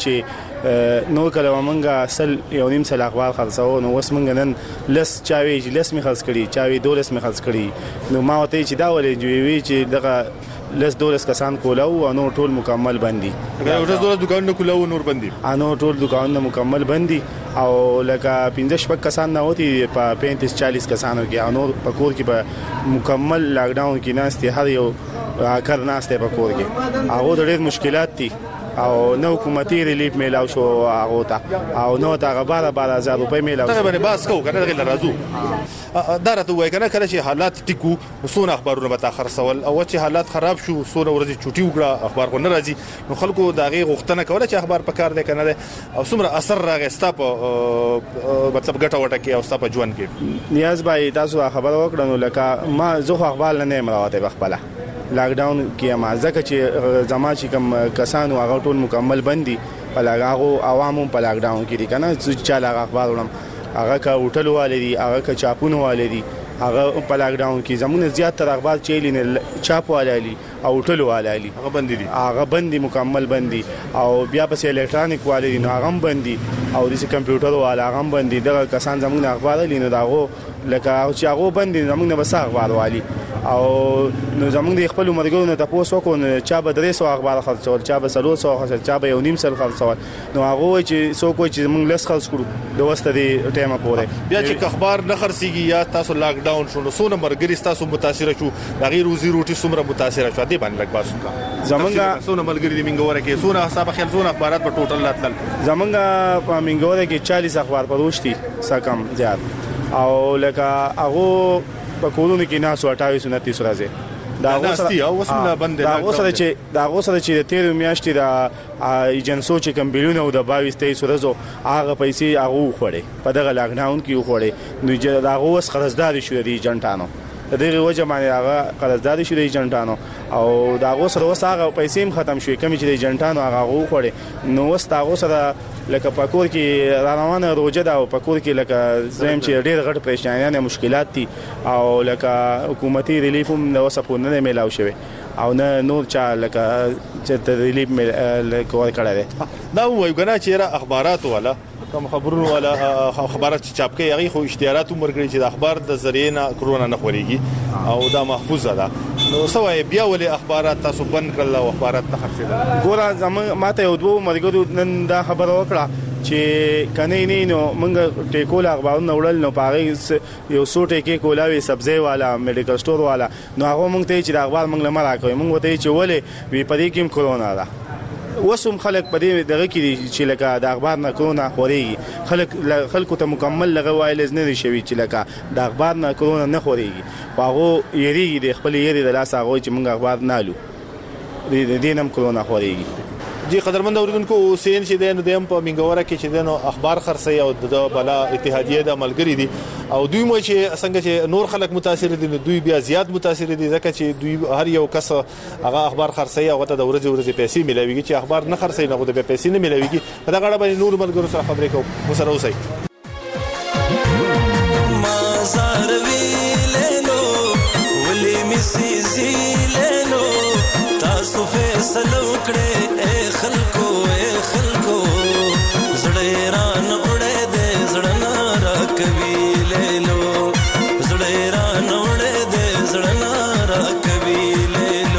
J: چې نو کله موږ اصل یو نیم سل اخبار خرڅو نو اوس موږ نن لس چاوي لس می خرڅ کړي چاوي دولس می خرڅ کړي نو ما وته چې دا ولې جوړوي چې دغه لس دولس کسان کولاو او نو ټول مکمل بندي
E: دا ټول دولس دکانونه کولاو نور بندي
J: انو ټول دکانونه مکمل بندي او لکه پنځه شپږ کسان نه وتی په پینتیس چالیس کسانو کې انو په کور کې په مکمل لاک ډاون کې ناشته هر یو کار ناشته په کور کې هغه ډېر مشکلات دي او نو حکومتي ریلیف میلاو شو هغه ته او نو تا غبره بار هزار روپۍ میلاو
E: ته باندې باس کو کنه غل راځو دارته وای کنه کله چې حالات ټیکو وسونه اخبارونه به تاخر سوال او چې حالات خراب شو سونه ورځي چټي وکړه اخبار کو نه راځي نو خلکو داغه غوښتنه کوله چې اخبار پکار دی کنه او څومره اثر راغی ستاپ مطلب ګټه وټه کې او ستاپ ژوند کې
J: نیاز بای تاسو خبر وکړنو لکه ما زه اخبار نه مراوته بخپله لاک ډاون کې ما ځکه چې زما چې کوم کسانو هغه ټول مکمل بندي په لاغو عوامو په لاک ډاون کې دي کنه چې لا اخبار ولم هغه کا هوټل والدي هغه کا چاپونه والدي هغه په لاک ډاون کې زمونه زیات تر اخبار چیلین چاپ والالي او هوټل والالي
E: هغه بندي دي
J: هغه بندي مکمل بندي او بیا په الکترونیک والدي نو هغه بندي او د کمپیوټر والا هغه بندي دغه کسان زمونه اخبار لینو داغو لکه چې هغه بندي زمونه بس اخبار والي او نو زمونږ د خپل مرګونو نه تاسو کو نه چا به درې سو اخبار خرڅول چا به سلو سو خرڅول چا به یو نیم سل خرڅول نو هغه چې سو کوی چې موږ لس خرڅ کړو د وسته دی ټیمه پورې
E: بیا چې اخبار نه خرڅيږي یا تاسو لاک ډاون شو نو سونه مرګري تاسو متاثر شو د غیر روزي روټي سمره متاثر شو دی باندې لګ باسو کا
J: زمونږ
E: سونه مرګري د منګوره کې سونه حساب خیال سونه اخبارات په ټوټل لاتل
J: زمونږ په منګوره کې چالیس اخبار پروشتي سکم زیات او لکه هغه په کولونو کې ناسو اٹھائیس انتیس راځي
E: دا غوستي او وسمه بند
J: دا غوسه چې دا غوسه چې د تیر میاشتې د ایجنسو چې کم بیلونه او د بایس تیس ورځو هغه پیسې هغه خوړې په دغه لاک ډاون کې خوړې نو دا غوس قرضداري شو دی ایجنټانو د دې وجه باندې هغه قرضداري شو دی ایجنټانو او دا غوسه وروسته هغه پیسې هم ختم شوې کمی چې د ایجنټانو هغه خوړې نو وستا غوسه لکه پکور کې روانه روجه دا او پکور کې لکه زم چې ډېر غټ پریشانیاں مشکلات دي او لکه حکومتي ریلیف هم نو سپونه نه میلاو شوی او نه نور چا لکه چې ریلیف کور کړه
E: دا وایو کنه چې را اخبارات ولا کوم خبرونه ولا خبرات چاپ کوي هغه خو اشتهارات عمر کړی چې د اخبار د ذریعہ نه کرونا نه خوريږي او دا محفوظه ده نو سوای بیا ولې اخبارات تاسو بند کړل او اخبارات نه خرڅیدل
J: ګوره زموږ ماته یو دوه مرګو نن دا خبره وکړه چې کني نه نو موږ ټیکول اخبارونه وړل نو پاره یو څو ټیکې کولاوي سبزی والا میډیکل سٹور والا نو هغه موږ ته چې د اخبار موږ لمر راکوي موږ ته چې ولې وی پدې کې کرونا ده وسوم خلک په دې دغه کې چې لکه د اخبار نه کرونا خوريږي خلک خلکو ته مکمل لغه وایلز نه دي شوی چې لکه د اخبار نه کرونا نه خوريږي هغه یریږي د خپل یری د لاس هغه چې موږ اخبار نه لو د دې نم کرونا خوريږي
E: جی قدرمن اوریدونکو حسین چې د نو په منګوره کې چې د اخبار خرڅي او د بلا اتحادیه د عملګری دي او دوی مو چې څنګه چې نور خلک متاثر دي دوی بیا زیات متاثر دي ځکه چې دوی هر یو کس هغه اخبار خرڅي او ته د ورځې ورځې پیسې ملويږي چې اخبار نه خرڅي نه د پیسې نه ملويږي په دا غړ باندې نور ملګرو سره خبرې کوو مسره اوسئ
K: مازار ویلینو ولی مسی زیلینو تاسو فیصله وکړئ اے خلکو اے خلکو زړه ران اورې دې زړه نارا کوي لیلو زړه ران اورې دې زړه نارا کوي لیلو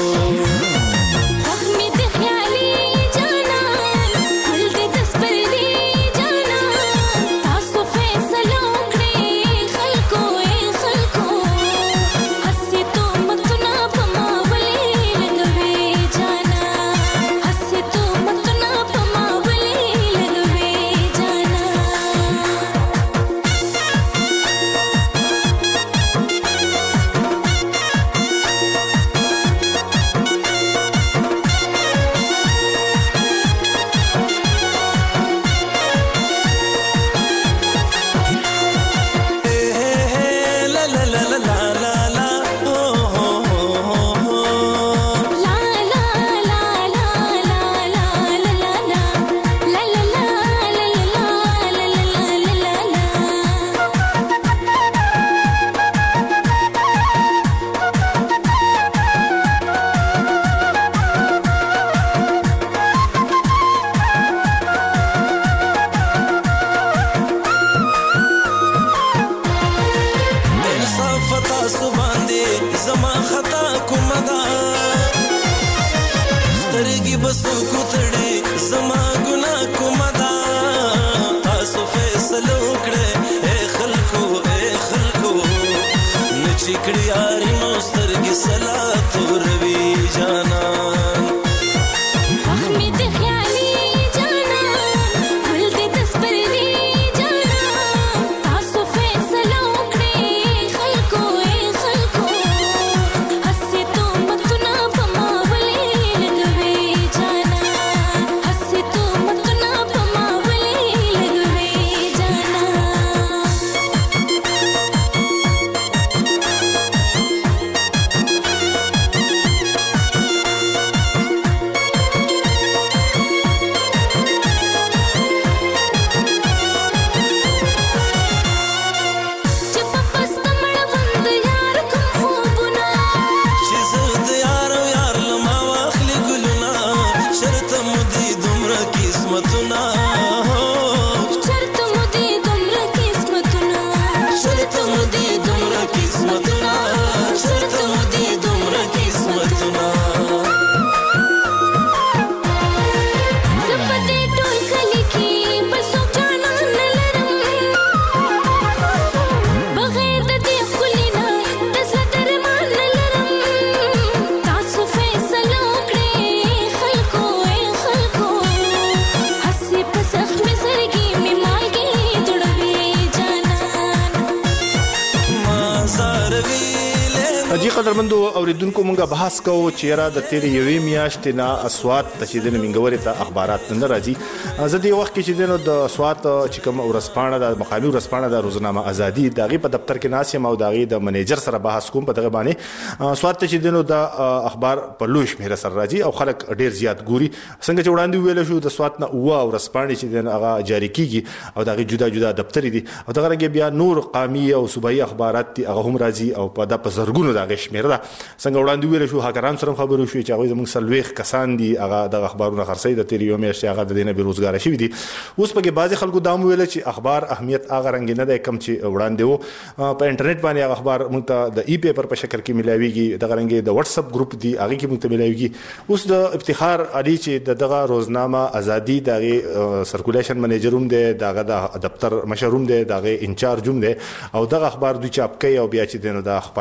E: جی قدرمندو اوریدونکو مونږه بحث کوو چې را د تیرې یوې میاشتې نه اسوات چې د منګوري ته اخبارات نه راځي زه د وخت کې چې دنو د اسوات چې کوم ورسپانه د مقامي ورسپانه د روزنامه ازادي دغه په دفتر کې ناسم او دغه د منیجر سره بحث کوم په دغه باندې اسوات چې دنو د اخبار په لوش مهره سره راځي او خلک ډیر زیات ګوري څنګه چې وړاندې ویل شو د اسوات نه او ورسپانه چې دغه هغه جاری کیږي او دغه جدا جدا دفتر دي او دغه رنګ بیا نور قامي او صوبایي اخبارات دي هغه هم راځي او په د پزرګونو دغه شمیره ده څنګه وړاندې ویل شو هاکران سره خبرو شو چې هغه زموږ سلويخ کسان دي هغه د اخبارونو خرڅي د تیری یو میاشتې هغه د دینه بیروزګار شي دي اوس په کې بعضي خلکو دام ویل چې اخبار اهمیت هغه رنګ نه ده کم چې وړاندې وو په انټرنیټ باندې اخبار موږ ته د ای پیپر په شکل کې ملاويږي دغه رنګ د واتس اپ ګروپ دي هغه کې موږ ته ملاويږي اوس د افتخار علي چې دغه روزنامه ازادي دغه سرکولیشن منیجروم دی دغه د دفتر مشروم دی دغه انچارجوم دی او دغه اخبار دوی چاپ کوي او بیا چې دنه د خبري بیا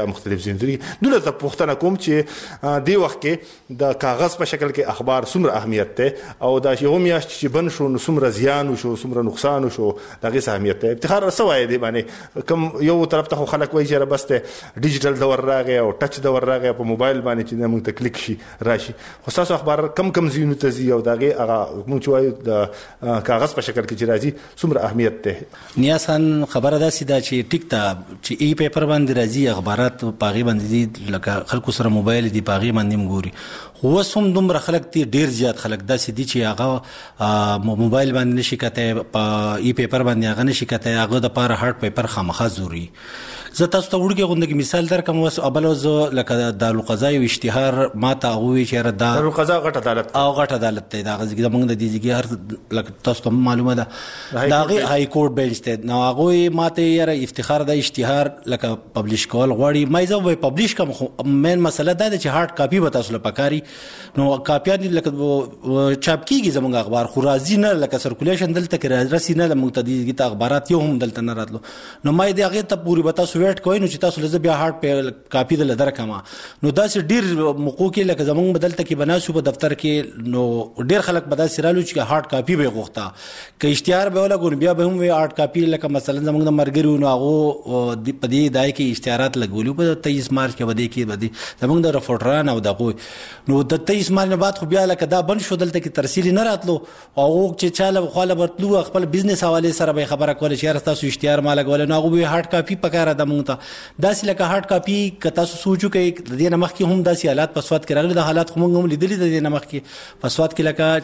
E: مختلف ځایونه دونه ته پوښتنه کوم چې دی وخت کې د کاغذ په شکل کې اخبار څومره اهمیت ته او دا یو میاشت چې بن شو نو څومره زیان وشو څومره نقصان وشو دغه اهمیت ته افتخار سوای دی باندې کوم یو طرف ته خلک وایي چې بس ته ډیجیټل دور راغی او ټچ دور راغی په موبایل باندې چې موږ ته کلیک شي راشي خو تاسو اخبار کم کم زینو ته زی او دغه هغه موږ چې وایو د کاغذ په شکل کې چې راځي څومره اهمیت ته
L: نیاسان خبره ده سیده چې ټیک تا چې ای پیپر باندې راځي اخبارات پاغي باندې لکه خلکو سره موبایل دی پاغي باندې مګوري خو سم دومره خلک دي ډیر زیات خلک داسې دي چې هغه موبایل باندې نشي کته په ای پیپر باندې هغه نشي کته هغه د پاره هارد پیپر خامخا ضروري زه تاسو ته وړوکی غونډه مثال درکم وس ابل زه لکه د القضاء او اشتهار ما ته غوي چې را د
E: القضاء غټ عدالت
L: او غټ عدالت ته دا غږی موږ د دې ځګي هر لکه تاسو ته معلومه ده دا غي های کورټ بنچ ته نو هغه ما ته یې افتخار د اشتهار لکه پبلش کول غواړي مې زه وای پبلش کوم مین مسله ده چې هارد کاپی به تاسو له پکاري نو کاپیان لکه چاپ کیږي زموږ اخبار خو راځي نه لکه سرکولیشن دلته کې راسي نه موږ ته دې اخبارات یو هم دلته نه راتلو نو مې دې هغه ته پوری به تاسو ویټ کوئ نو چې تاسو لزه بیا هارد په کاپی دل درکما نو دا سه ډیر موقع کې لکه زمونږ بدلته کې بناسو په دفتر کې نو ډیر خلک به دا سرالو چې هارد کاپی به غوښتا کې اشتهار به ولا ګون بیا به هم وی هارد کاپی لکه مثلا زمونږ د مرګرو نو هغه د پدې دای کې اشتهارات لګولو په تیئیس مارچ کې بده کې بده زمونږ د رپورټران او دغه نو د تیئیس مارچ نه بعد خو بیا لکه دا بند شو دلته کې ترسیل نه راتلو او چې چاله خاله برتلو خپل بزنس حواله سره به خبره کوله چې تاسو اشتهار مال غول نو هغه هارد کاپی پکاره د مونږ ته داسې لکه هارد کاپی کتا سوچو کې د دې نمخ کې هم داسې حالات په سواد کې راغلي د حالات خو موږ هم لیدلې د دې نمخ کې په سواد کې لکه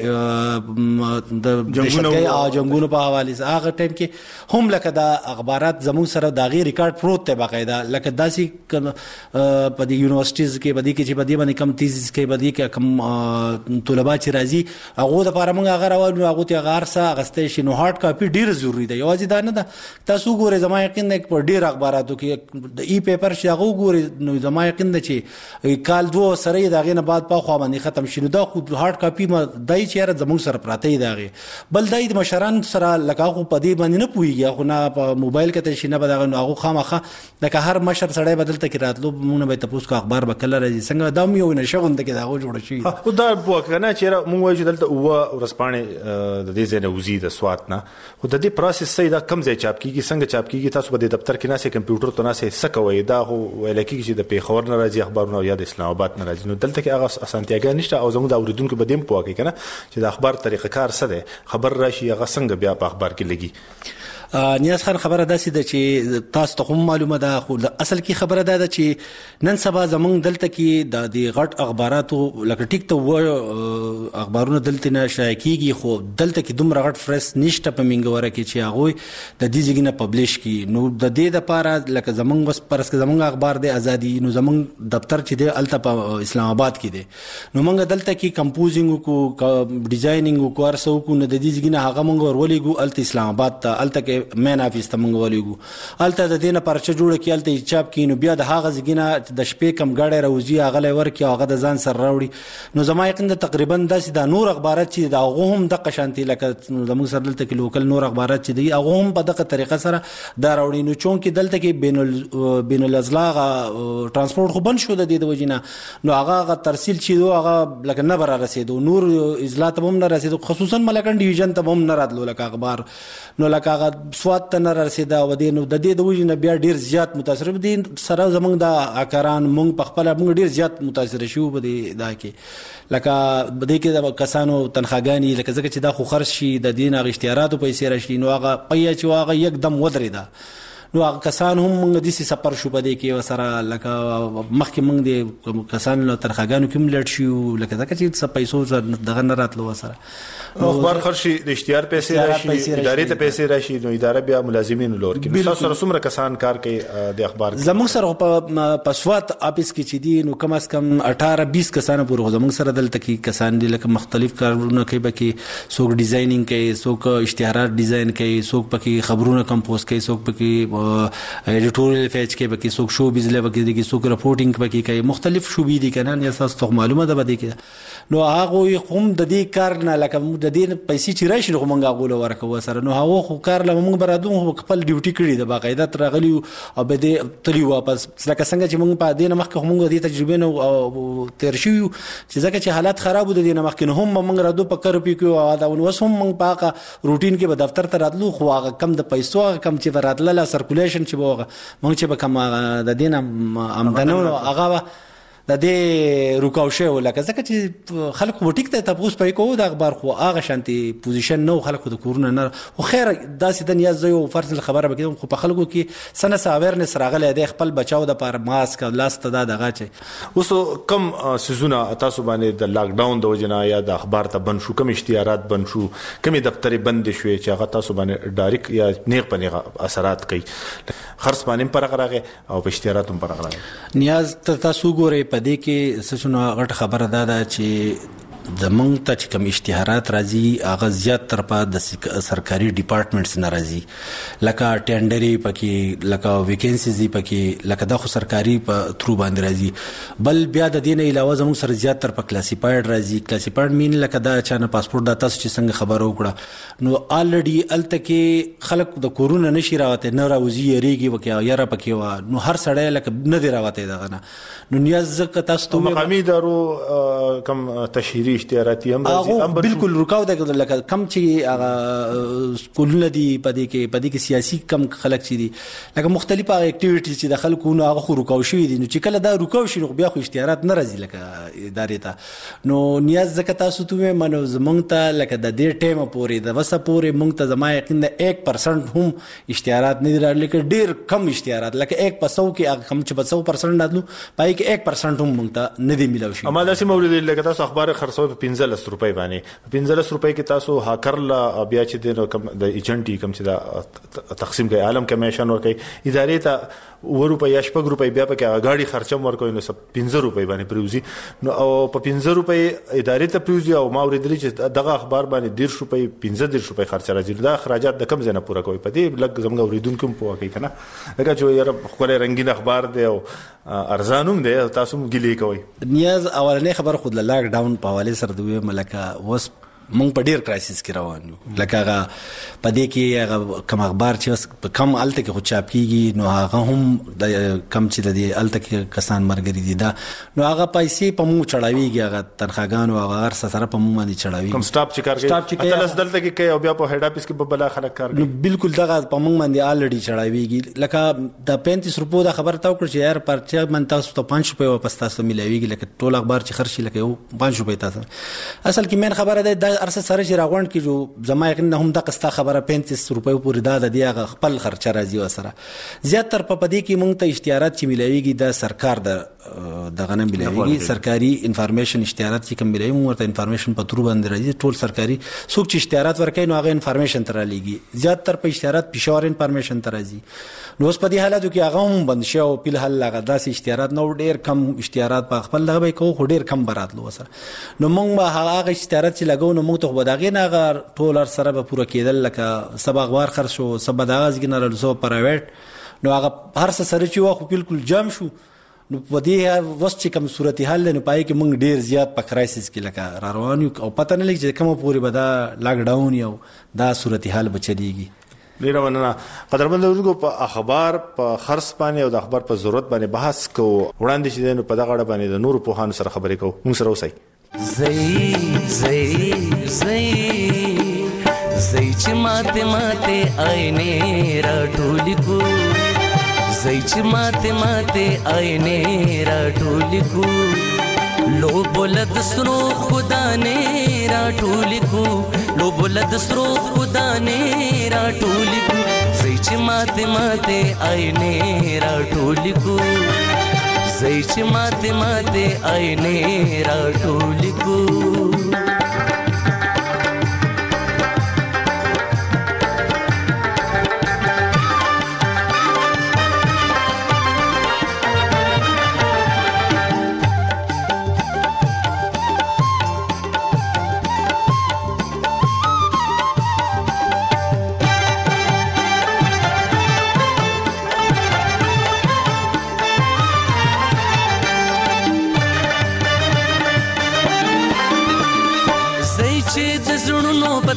L: چې د جنگونو او جنگونو په حواله سره هغه ټیم کې هم لکه د اخبارات زمون سره د غیر ریکارډ پروت ته باقاعده لکه داسې په د یونیورسيټیز کې بدی کې چې بدی باندې کم تیز کې بدی کې کم طلبه چې راځي هغه د لپاره موږ هغه راوړو هغه ته غارسه غستې شي نو هارد کاپی ډیر ضروری دی یوازې دا نه ده تاسو ګوره زما یقین دی په ډیر اخباراتو کې د ای پیپر چې هغه ګوري نو زما یقین دی چې کال دوه سره دا غینه بعد په خو باندې ختم شینو دا خو هارد کاپی ما دای چې را زموږ سره پراته دی داغه بل دای د مشران سره لکه خو په دې باندې نه پويږي خو نه په موبایل کې ته شینه بدغه نو هغه خامخه لکه هر مشر سره بدلته کې راتلو مونږ به تاسو کو اخبار به کله راځي څنګه دا یو نشه غونډه کې دا غو جوړ شي
E: او دا بو کنه چې مونږ وایو چې دلته او ورسپانه د دې ځای نه وزي د سوات نه خو د دې پروسس سي دا کم ځای چاپ کیږي څنګه چاپ کیږي تاسو په دفتر کې نه سي کمپیوټر ته نه سي سکوي دا خو ویل کیږي چې د پیښور نه راځي اخبارونه یا د اسلام آباد نه راځي نو دلته کې هغه اسانتیاګا نشته او زموږ د اوریدونکو په دې پوهه کې کنه چې د اخبار طریقه کار څه ده خبر راشي هغه څنګه بیا په اخبار کې لګي
L: نیاز خان خبره داسې ده چې تاسو ته هم معلومه ده خو اصل کې خبره ده چې نن سبا زمونږ دلته کې د دې غټ اخباراتو لکه ټیک ته و اخبارونه دلته نه شایع کیږي خو دلته کې دومره غټ فرس نشته په منګوره کې چې هغه د دې ځګنه پبلش کی نو د دې لپاره لکه زمونږ بس پرسک زمونږ اخبار د ازادي نو زمونږ دفتر چې د الته په اسلام آباد کې دی نو موږ دلته کې کمپوزینګ کو ډیزاینینګ کو ارسو کو نه د دې ځګنه هغه موږ ورولېګو الته اسلام آباد ته الته کې مین افیس ته موږ ولېګو الته د دې نه پرچه جوړ کې الته چاپ کینو بیا د هغه ځګنه د شپې کم غاړې راوځي هغه لور کې هغه د ځان سره راوړي نو زما یقین د تقریبا داسې د نور اخبارات چې د هغه هم د قشانتي لکه زموږ سره دلته کې لوکل نور اخبارات چې دی هغه هم په دغه طریقه سره دا راوړي نو چون کې دلته کې بین ال بین الاضلاع ترانسپورت خو بند شو د دې د وجینه نو هغه ترسیل چې هغه لکه نه بر رسیدو نور اضلاع ته هم نه رسیدو خصوصا ملکن ډیویژن ته هم نه راتلو لکه اخبار نو لکه هغه سواد ته نه رسیدا و دې نو د دې د وجینه بیا ډیر زیات متاثر دي سره زمونږ د اکران مونږ په خپل مونږ ډیر زیات متاثر شو په دې دا کې لکه بده کې د کسانو تنخواګانی لکه ځکه چې دا خو خرج شي د دین غ اشتهاراتو پیسې راشي نو هغه پیا چې هغه یکدم ودرېدا نو هغه کسان هم موږ د سي سفر شو بده کې وسره لکه مخکې موږ د کسان له تنخواګانو کوم لټ شو لکه ځکه چې څه پیسو دغه نه راتلو وسره
E: نو اخبار خرشي د اشتهار پیسې راشي ادارې ته پیسې راشي نو اداره بیا ملازمین لور کې نو سره څومره کسان کار کوي د اخبار
L: زموږ سره په پسوات اپیس کې چې دي نو کم از کم اٹھارہ بیس کسان پورې زموږ سره دلته کې کسان دي لکه مختلف کارونه کوي بکې څوک ډیزاینینګ کوي څوک اشتهارات ډیزاین کوي څوک پکې خبرونه کمپوز کوي څوک پکې ایډیټوریال پیج کې به کې څوک شو بزله به کې څوک رپورټینګ به کې کوي مختلف شوبې دي کنه یا تاسو ته معلومه ده به کې نو هغه هم د دې کار نه لکه د دې پیسې چې راشي نو موږ هغه ورکو سره نو هغه خو کار له موږ برادو خپل ډیوټي کړی د باقاعده تر غلی او به دې تلی واپس لکه څنګه چې موږ په دې نه مخکې موږ دې تجربه نو تیر شو چې ځکه چې حالات خراب د دې نه مخکې هم موږ رادو په کار پی کو او دا اوس هم موږ په روټین کې به دفتر ته راتلو خو هغه کم د پیسو کم چې وراتله سرکولیشن چې بوغه موږ چې به کم د دینه آمدنو هغه د دې رکاوشه ولکه ځکه چې خلکو وټیک ته تاسو پې کوو د اخبار خو هغه شانتي پوزیشن نو خلکو د کورونه نه خو خیر داسې د نیاز یو فرض خبره بکې خو په خلکو کې سنه ساورنس راغله د خپل بچاو د پر ماسک لاست دا دغه چې
E: اوس کم سيزونه تاسو باندې د لاک ډاون د وجنا یا د اخبار ته بند شو کم اشتهارات بند شو کمی دفترې بند شوې چې هغه تاسو باندې ډایرک یا نیغ پنیغه اثرات کوي خرڅ باندې پر راغره او په اشتهارات هم پر راغره
L: نیاز تاسو ګورئ په دې کې سچونه غټ خبره ده دا چې د مونږ ته چې کوم اشتهارات راځي هغه زیات تر په د سرکاري ډپارټمنټس نه راځي لکه ټینډرې پکې لکه ویکینسیز پکې لکه د خو سرکاري په ترو باندې راځي بل بیا د دې نه علاوه زموږ سره زیات تر په کلاسیفاید راځي کلاسیفاید مين لکه دا چانه پاسپورت د تاسو چې څنګه خبرو وکړه نو الریډي الته کې خلک د کورونه نشي راوته نه راوځي یریږي وکیا یاره پکې وا نو هر سړی لکه نه دی راوته دغه نه نو نیاز زکه تاسو ته
E: مقامي دارو کم تشهيري اشتهاراتي هم راځي
L: هم بالکل رکاو د لکه کم چې هغه سکولونه دي پدې کې پدې کې سیاسي کم خلک چي دي لکه مختلفه اکټیویټیز چې د خلکو نو هغه رکاو شوی دي نو چې کله دا رکاو شي نو بیا خو اشتهارات نه راځي لکه ادارې ته نو نیاز زکه تاسو ته منو زمونږ ته لکه د دې ټیم پورې د وسه پورې مونږ ته زما یقین ده یک پرسنټ هم اشتهارات نه راځي لکه ډیر کم اشتهارات لکه یک په سو کې کم چې په سو پرسنټ راتلو پای کې یک پرسنټ هم مونږ ته نه دی ملو شي
E: اما داسې مورید لکه تاسو اخبار خرڅو په پنځلس روپۍ باندې پنځلس روپۍ کې تاسو هاکر لا بیا چې د کم د ایجنټي کم چې دا تقسیم کوي عالم کمیشن ور کوي ادارې ته و روپۍ یا شپږ روپۍ بیا پکې غاډي خرچم ورکوي نو پنځه روپۍ باندې پریوزي نو او په پنځه روپۍ ادارې ته پریوزي او ما ورېدلی چې دغه اخبار باندې ډیر روپۍ پنځه ډیر روپۍ خرچ راځي دا اخراجات د کم ځنه پوره کوي په دې لګ زموږ اوریدونکو په کوي کنه لکه چې یاره خو رنگین اخبار دی او ارزانوم دی تاسو ګلې کوي
L: نیاز اولنې خبر خود لاک ډاون په حواله سره دوی ملکه وس مونږ په ډیر کرایسس کې روان یو لکه هغه په دې کې هغه کم اخبار چې کم الته کې خو چاپ کیږي نو هغه هم د کم چې د دې الته کې کسان مرګري دي دا نو هغه پیسې په مو چړاویږي هغه تنخواګان او هغه سره په مو باندې چړاویږي
E: کم سټاپ چې کار کوي اتلس دلته کې کوي او بیا په هډ اپس کې په بلا خلک کار کوي
L: بالکل دغه په مو باندې الریډي چړاویږي لکه د پینتیس روپو د خبر تا وکړ چې یار پرچا من تاسو ته پنځه روپے واپس تاسو ملایويږي لکه ټول اخبار چې خرشي لکه یو پنځه روپے تاسو اصل کې مین خبره ده ارسه سره چې راغوند کې جو زما یقین هم د قسطه خبره پنځه روپۍ پورې دا د دیغه خپل خرچه راځي وسره زیات تر په پدې کې مونږ ته اشتهارات چې ملایويږي د سرکار د دغه نه ملایويږي سرکاري انفارمیشن اشتهارات چې کوم ملایوي ورته انفارمیشن په تور باندې راځي ټول سرکاري څوک چې اشتهارات ورکوي نو هغه انفارمیشن تر لېږي زیات تر په اشتهارات پېښور انفارمیشن تر راځي نو اوس په دې حالاتو کې هغه هم بند شو په الحال هغه داسې اشتهارات نو ډېر کم اشتهارات په خپل دغه به کو ډېر کم براتلو وسره نو مونږ به هغه اشتهارات چې لګو نو مونږ ته بداغې نه غار ټول سره به پوره کېدل لکه سبا اخبار خرڅ شو سبا د اغاز ګنرال سو پرایویټ نو هغه هر څه سره چې واخو بالکل جام شو نو په دې وس چې کوم صورتحال نه پای کې مونږ ډیر زیات په کرایسس کې لکه را روان یو او پته نه لګي چې کومه پوری به دا لاک ډاون یو دا صورتحال بچلېږي
E: ډیر مننه قدرمن ورګو په اخبار په خرڅ باندې او د اخبار په ضرورت باندې بحث کو وړاندې چې په دغه اړه باندې د نور په هانو سره خبرې کو موږ سره اوسئ
K: زئی زئی زئی زئی چې ماته ماته آینه را ټول کو زئی چې ماته ماته آینه را ټول کو لو بولد سرو خدا نے را ټول کو لو بولد سرو خدا نے را ټول کو زئی چې ماته ماته آینه را ټول کو زئی چې ماته ماته آینه را ټول کو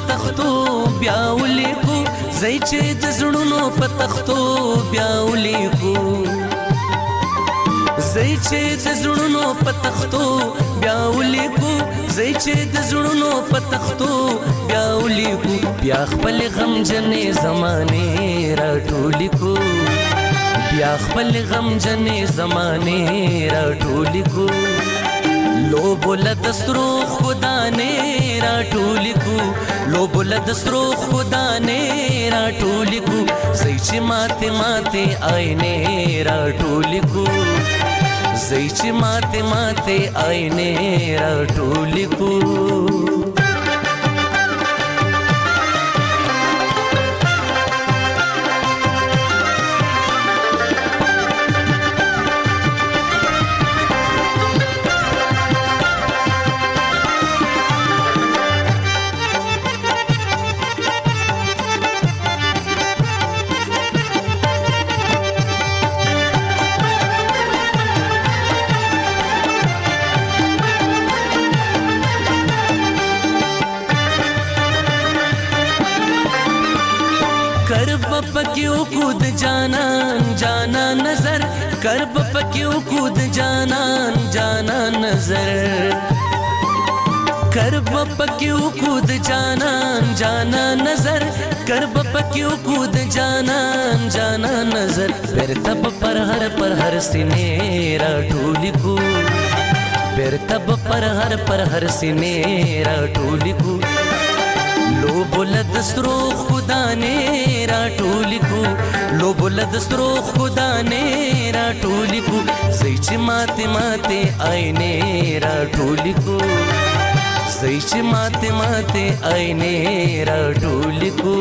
K: تختو بیا ولیکو زئی چې د زړونو په تختو بیا ولیکو زئی چې د زړونو په تختو بیا ولیکو زئی چې د زړونو په تختو بیا ولیکو بیا خپل غم جنې زمانه راټول کو بیا خپل غم جنې زمانه راټول کو لو بول دسترو خدا نے راټول کو لو بول دسترو خدا نے راټول کو زئی چې ماته ماته آینه راټول کو زئی چې ماته ماته آینه راټول کو پکیو کود جانان جانا نظر کرب پکیو کود جانان جانا نظر کرب پکیو کود جانان جانا نظر کرب پکیو کود جانان جانا نظر پھر تب پر ہر پر ہر سینے راټول کو پھر تب پر ہر پر ہر سینے راټول کو لو بلد سترو خدا نے راټول کو لو بلد سترو خدا نے راټول کو زئی چې ماته ماته آینه راټول کو زئی چې ماته ماته آینه راټول کو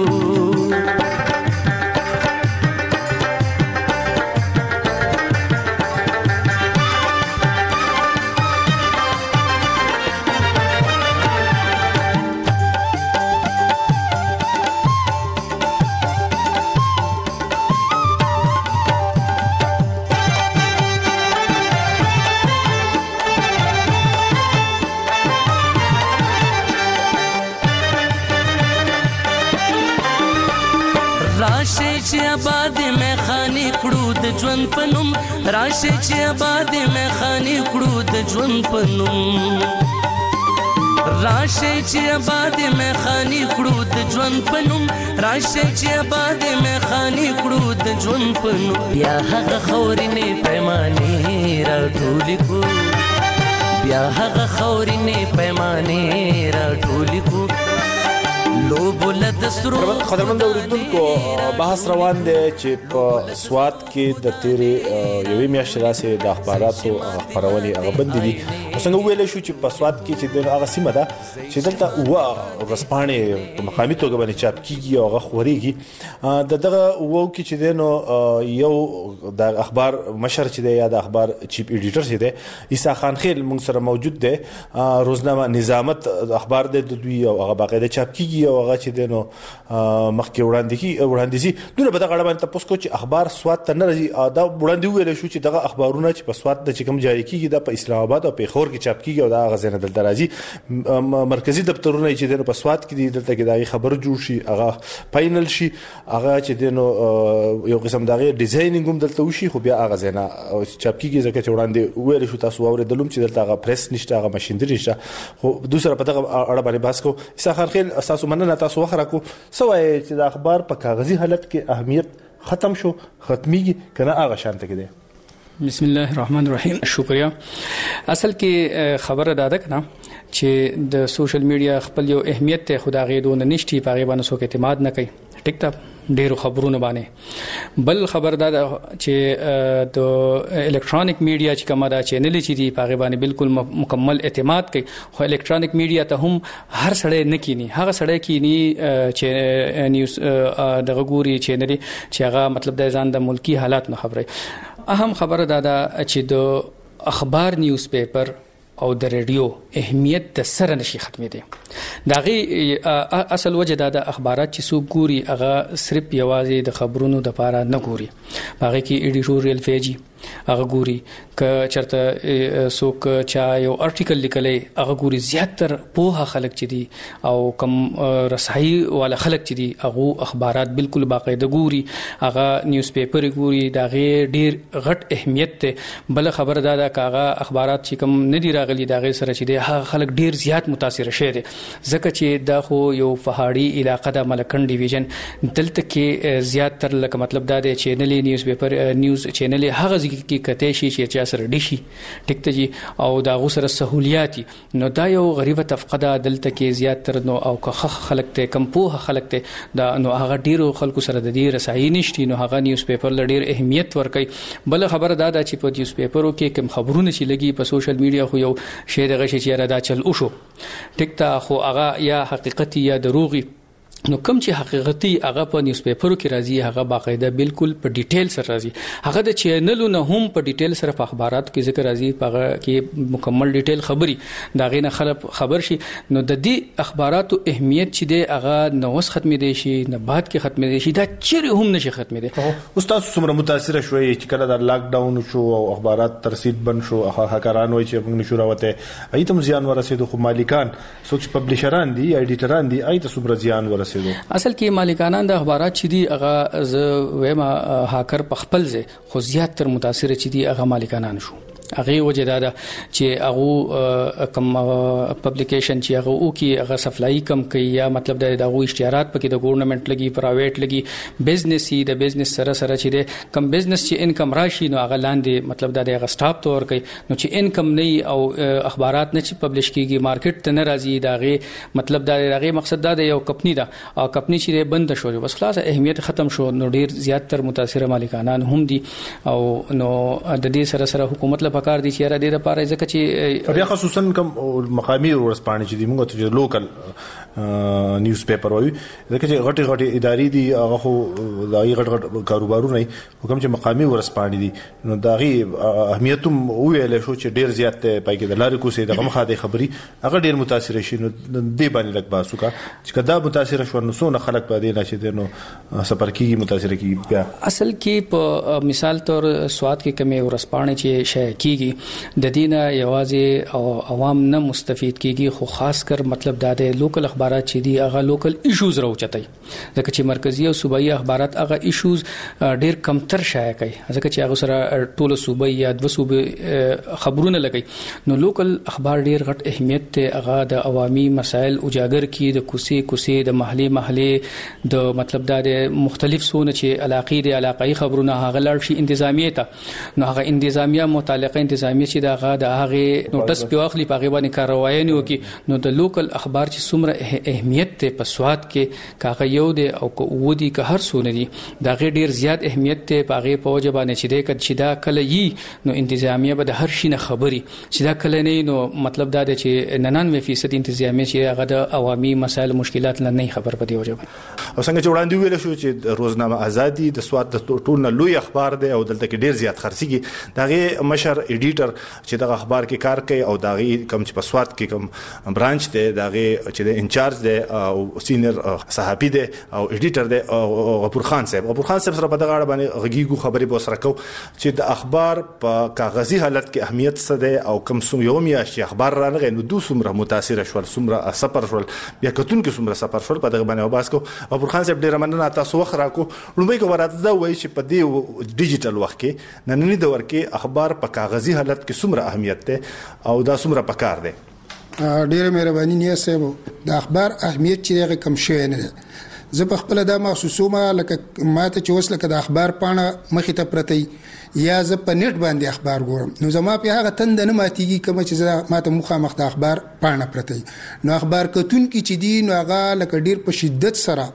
K: راشه چې آباد مې خاني کړو د ژوند پنوم راشه چې آباد مې خاني کړو د ژوند پنوم راشه چې آباد مې خاني کړو د ژوند پنوم راشه چې آباد مې خاني کړو د ژوند پنوم بیا هغه خورینې پیمانه راټول کو بیا هغه خورینې پیمانه راټول کو لو بولد سرو
E: خدمت اوریدونکو بحث روان دی چې په سواد کې د تیرې یوې میاشتې راسي د اخباراتو خبرونه هغه بند دي څنګه ویل شو چې په سواد کې چې د هغه سیمه ده چې دلته و رسپانې په مقامي توګه باندې چاپ کیږي او هغه خوريږي د دغه وو کې چې دنو یو د اخبار مشر چې دی یا د اخبار چیف ایډیټر چې دی عیسی خان خیل موږ سره موجود دی روزنامه نظامت اخبار د دوی او هغه باقاعده چاپ کیږي او هغه چې دنو مخکې وړاندې کی وړاندې سي دونه به دغه اړه تاسو کو چې اخبار سواد ته نه راځي دا وړاندې ویل شو چې دغه اخبارونه چې په سواد د چکم جاری کیږي د په اسلام آباد او په خور کې چاپ کیږي او دا غزنه دلته راځي مرکزی دفترونه چې دنو په سواد کې دلته کې دا خبر جوړ شي هغه فائنل شي هغه چې دنو یو قسم دغه ډیزاینینګ هم دلته وشي خو بیا هغه زنه چاپ کیږي ځکه چې وړاندې ویل شو تاسو اوریدلم چې دلته هغه پریس نشته هغه ماشينري نشته خو دوسره په دغه اړه باندې بحث کو عیسی خان خیل اساسو مننه تاسو وخره کو سوای چې د اخبار په کاغذي حالت کې اهمیت ختم شو ختميږي کنه هغه شانته کې دی
M: بسم الله الرحمن الرحیم شکریا اصل کې خبره داده کنا چې د سوشل میډیا خپل یو اهمیت ته خدا غیدون نشتی پاغه باندې سو کې اعتماد نه کوي ټیک ټاک ډیرو خبرونه باندې بل خبر دا چې د الکترونیک میډیا چې کومه دا چینل چې دی پاغه باندې بالکل مکمل اعتماد کوي خو الکترونیک میډیا ته هم هر سړی نه کینی هغه سړی کینی چې نیوز دغه ګوري چینل چې هغه مطلب د ځان د ملکی حالات نه خبره اهم خبره دا ده چې د اخبار نیوز پیپر او د ریډیو اهمیت د سره نشي ختمې دي داغي اصل وجه دا د اخبارات چې څوک ګوري هغه صرف یوازې د خبرونو د پاره نه ګوري هغه کې ایډیټوریل پیجي هغه ګوري ک چرته څوک چا یو ارټیکل لیکلې هغه ګوري زیاتره په خلک چې دي او کم رسایي والا خلک چې دي هغه اخبارات بالکل باقاعده ګوري هغه نیوز پیپر ګوري دا غیر ډیر غټ اهمیت ته بل خبر دا دا کاغه اخبارات چې کم ندي راغلي دا غیر سره چې دي هغه خلک ډیر زیات متاثر شوه دي ځکه چې دا خو یو پهاړي علاقې د ملکن ډیویژن دلته کې زیات تر لکه مطلب دا دی چینل نیوز پیپر نیوز چینل هغه ځکه کې کته شي چې چا سره ډیشي ټیک ته جی او دا غو سره سہولیات نو دا یو غریبه طبقه دا دلته کې زیات تر نو او که خلک ته کم په خلک ته دا نو هغه ډیرو خلکو سره د دې رسایي نشتی نو هغه نیوز پیپر لډیر اهمیت ورکړي بل خبر دا دا چې په نیوز پیپرو کې کم خبرونه چې لګي په سوشل میډیا خو یو شی دغه شی چې را دا چل او شو ټیک ته خو هغه یا حقیقت یا دروغي نو کوم چې حقیقتي هغه په نیوز پیپرو کې راځي هغه باقاعده بالکل په ډیټیل سره راځي هغه د چینلونو هم په ډیټیل سره په اخباراتو کې ذکر راځي په هغه کې مکمل ډیټیل خبري دا غینه خلک خبر شي نو د دې اخباراتو اهمیت چې دی هغه نو وس ختمې دي شي نه بعد کې ختمې دي شي دا چیرې هم نشي ختمې دي
E: استاد څومره متاثر شوي چې کله د لاک ډاون شو او اخبارات ترسید بند شو هکران وای چې موږ نشو راوته ایته زیان ورسېدو خو مالکان څوک پبلشران دي ایډیټران دي ایته څومره زیان ورسېدو
M: اصل کې مالکانان د اخبارات چې دي هغه ز وېما هاکر په خپل ځای خو زیات تر متاثر چې دي هغه مالکانان شو هغه وجه دا چې هغه کم پبلیکیشن چې هغه او کې هغه سپلای کم کوي یا مطلب دا د اشتهارات پکې د ګورنمنت لګي پرایویټ لګي بزنس ای د بزنس سره سره چې کم بزنس چې انکم راشي نو هغه لاندې مطلب دا د سټاپ تور کوي نو چې انکم نه او اخبارات نه چې پبلش کیږي مارکیټ ته نه راځي دا غي مطلب دا غي مقصد دا یو کمپنی دا او کمپنی چې بند شو بس خلاص اهمیت ختم شو نو ډیر زیات تر متاثر مالکانان هم دي او نو د دې سره سره حکومت له کار دي چې را دې لپاره ځکه چې
E: بیا خصوصا کوم مقامی ورسپانې چې موږ ته لوکل نیوز پیپر وایي ځکه چې غټي غټي ادارې دي هغه خو دغه غټ غټ کاروبارونه کوم چې مقامی ورسپانې دي نو دغه اهمیت هم ویل شو چې ډیر زیات پای کې د لارې کوسې دغه مخاده خبري هغه ډیر متاثر شي نو دې باندې لګ باسو کا چې کدا متاثر شو نو څونه خلک په دې نشي نو سفر کیږي متاثر کیږي بیا
M: اصل کې په مثال تور سواد کې کمی ورسپانې چې شای کیږي د دینه یوازې او عوام نه مستفید کیږي خو خاص کر مطلب دا د لوکل اخبارات چې دی هغه لوکل ایشوز راوچتای ځکه چې مرکزی او صوبایي اخبارات هغه ایشوز ډیر کمتر شایع کوي ځکه چې هغه سره ټول صوبایي یا د صوبې خبرونه لګي نو لوکل اخبار ډیر غټ اهمیت ته هغه د عوامي مسایل اجاگر کی د کوسي کوسي د محلي محلي د مطلب دا د مختلف سونه چې علاقې د علاقائی خبرونه هغه لړ شي انتظامیه ته نو هغه انتظامیه متعلقه انتظامیه چې دا د هغه نوټس په واخلي په هغه باندې کاروایی نه وکي نو د لوکل اخبار چې څومره اهمیت ته په سواد کې کاغه یو دی او ودی که هر سونه دي دا غیر ډیر زیات اهمیت ته په هغه په وجه باندې چې د کډ چې دا کله یي نو انتظامیه به د هر شي نه خبري چې دا کله نه نو مطلب دا دی چې ننانوي فیصد انتظامیه چې هغه د عوامي مسایل مشکلات نه خبر په دی وجه
E: او څنګه چې وړاندې ویل شو چې روزنامه ازادي د سواد د ټول نه لوی اخبار دی او دلته کې ډیر زیات خرڅيږي دغه مشر ایډیټر چې دغه اخبار کې کار کوي او دغه کم چې په سواد کې کم برانچ دی دغه چې د انچارج دی او سینیئر صحافي دی او ایډیټر دی او غفور خان صاحب غفور خان صاحب سره په دغه اړه باندې غږیږو خبرې به سره کو چې د اخبار په کاغذي حالت کې اهمیت څه دی او کوم سم یو میاشت اخبار رانغی نو دوه سمره متاثر شول سمره سفر شول بیا کتون کې سمره سفر شول په دغه باندې وباس کو غفور خان صاحب ډیر مننه تاسو وخت راکو لومړی کو راته دا وایي چې په دې ډیجیټل وخت کې نننی دور کې اخبار په کاغذي حالت کې سمره اهمیت ته او دا سمره پکار دی
N: ډیره مهرباني نه سیب د اخبار اهمیت چې هغه کم شوی نه ده زه په خپل د محسوسومه لکه ماته چې وس لکه د اخبار پاڼه مخې ته پرتی یا زه په نیټ باندې اخبار ګورم نو زما په هغه تند نه ماتيږي کوم چې زه ماته مخامخ د اخبار پاڼه پرتی نو اخبار کتون کې چې دی نو هغه لکه ډیر په شدت سره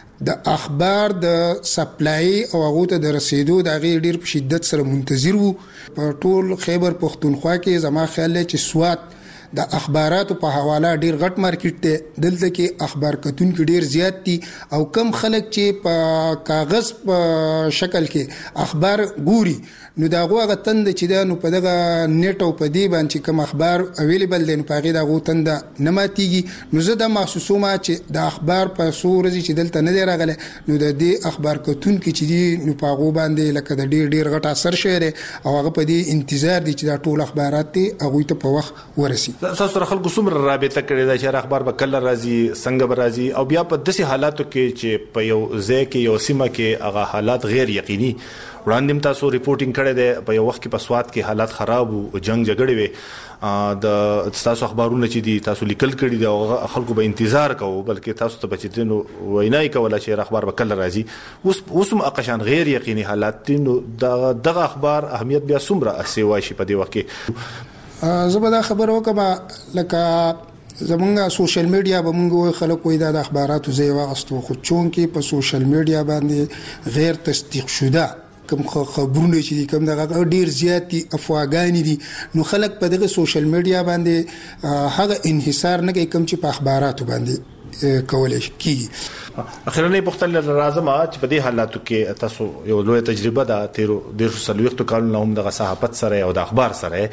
N: د اخبار د سپلای او هغه ته د رسیدو د غیر ډیر په شدت سره منتظر وو په ټول خیبر پختونخوا کې زما خیال چې سواد د اخباراتو په حواله ډیر غټ مارکیټ دی دلته کې اخبار کتونکي ډیر زیات دي او کم خلک چې په کاغذ په شکل کې اخبار ګوري نو دا غوغه تند چې دا نو په دغه نیټ او په دی باندې کوم اخبار اویلیبل دي نو په غي دا غو تند نه ماتيږي نو زه د محسوسومه چې د اخبار په سورزي چې دلته نه دی راغله نو د دې اخبار کتونکي چې دي نو په غو باندې لکه د ډیر ډیر غټ اثر شوی او هغه په دې انتظار دي چې دا ټول اخبارات دي هغه ته په وخت ورسي.
E: تاسو سره خلکو څومره رابطه کړې ده چې اخبار به کله راځي څنګه به راځي او بیا په داسې حالاتو کې چې په یو ځای کې یو سیمه کې هغه حالات غیر یقیني وړاندې تاسو ریپورتینګ کړی دی په یو وخت کې په سواد کې حالات خراب او جنگ جګړې وي د تاسو اخبارونه چې دي تاسو لیکل کړي دي او خلکو به انتظار کوو بلکې تاسو ته بچیدنو وینای کوله چې اخبار به کله راځي اوس اوس هم اقشان غیر یقیني حالات دي نو دغه اخبار اهمیت بیا څومره اسیوای شي په دې وخت کې
N: زه به دا خبر وکم لکه زمونږه سوشل میډیا به مونږ خلک وای دا د اخباراتو زی واغستو خو چون کې په سوشل میډیا باندې غیر تصدیق شوده کوم خبرونه چې کوم دغه ډیر زیات دي افواګانی دي نو خلک په دغه سوشل میډیا باندې هغه انحصار نه کوي کوم چې په اخباراتو باندې کولای کیږي.
E: اخرنه پختل راځم چې په دې حالاتو کې تاسو یو لوی تجربه ده تیر ډیر سلويختو کالونو هم دغه صحافت سره او د اخبار سره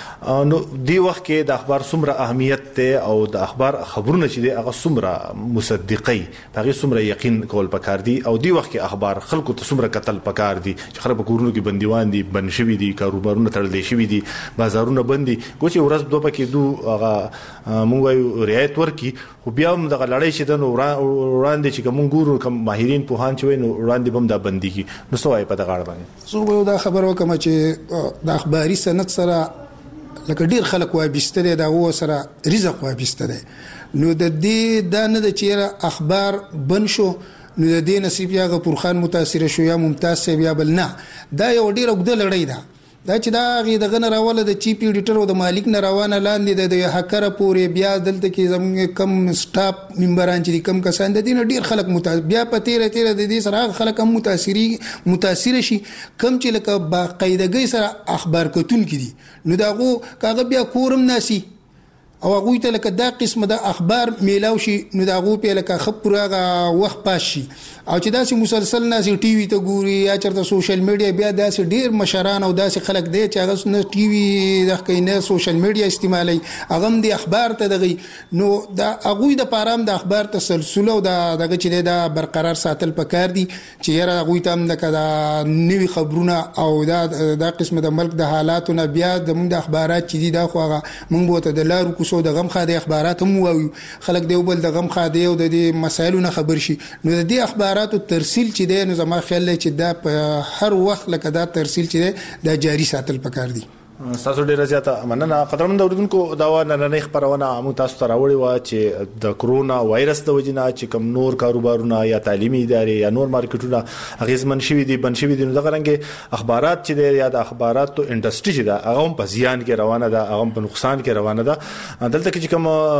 E: نو دی وخت کې د اخبار څومره اهمیت ته او د اخبار خبرونه چې دی هغه څومره مصدقي هغه څومره یقین کول پکار دي او دی وخت کې اخبار خلکو ته څومره قتل پکار دي چې خراب کورونو کې بنديوان دي بن شوی دي کاروبارونه تړل شوی دي بازارونه بندي کوچي ورځ دوه پکې دو هغه مونږ وایو رعایت ورکی خو بیا هم د لړۍ چې د وړاندې چې کوم ګورو کوم ماهرین په هان چې نو وړاندې بم دا بندي کی نو سوای په دغه اړه باندې
N: زه دا خبر وکم چې د اخباري سند سره لکه ډیر خلک وابسته دي دا و سره رزق وابسته دي نو د دې د نه د چیرې اخبار بن شو نو د دې نصیب یا غفور خان متاثر شو یا ممتاز سی بیا بل نه دا یو ډیر وګد لړۍ ده دا چې دا غي دغه نه راواله د چیف ایډیټر او د مالک نه روانه لاندې د هکر پورې بیا دلته کې زموږ کم سټاف ممبران چې کم کسان د دین ډیر خلک متاثر بیا په تیره تیره د دې سره خلک هم متاثري متاثر شي کم چې لکه باقاعدګۍ سره اخبار کتون کړي نو داغو کاغه بیا کورم ناسي او هغه ته لکه دا قسمه د اخبار میلاو شي نو دا غو په لکه خبره وخت پاشي او چې داسې مسلسل ناسي ټي وي ته ګوري یا چرته سوشل میډیا بیا داسې ډیر مشران او داسې خلک دی چې هغه نه ټي وي د کینه سوشل میډیا استعمالي هغه د اخبار ته دغي نو دا هغه د پارام د اخبار تسلسل او دغه چې دا برقرار ساتل پکار دي چې یاره هغه ته هم د نوي خبرونه او دا د قسمه د ملک د حالاتونه بیا د موږ د اخبارات چې دي دا خو هغه موږ بوته د لارو سو د غم خاده اخبارات هم وایو خلک دی بل د غم خاده او د مسایلو نه خبر شي نو د دې اخباراتو ترسیل چې دی نو زما خیال چې دا په هر وخت لکه دا ترسیل چې دی دا جاری ساتل پکار دي.
E: تاسو ډیره زیاته مننه قدرمن اوریدونکو دا و نن خبرونه مو تاسو ته راوړی و چې د کرونا وایرس د وجنه چې کم نور کاروبارونه یا تعلیمي ادارې یا نور مارکیټونه اغیزمن شوي دي بن شوي دي نو دغه رنګ اخبارات چې دی یا د اخباراتو انډستری چې دا هغه په زیان کې روانه ده هغه په نقصان کې روانه ده دلته کې چې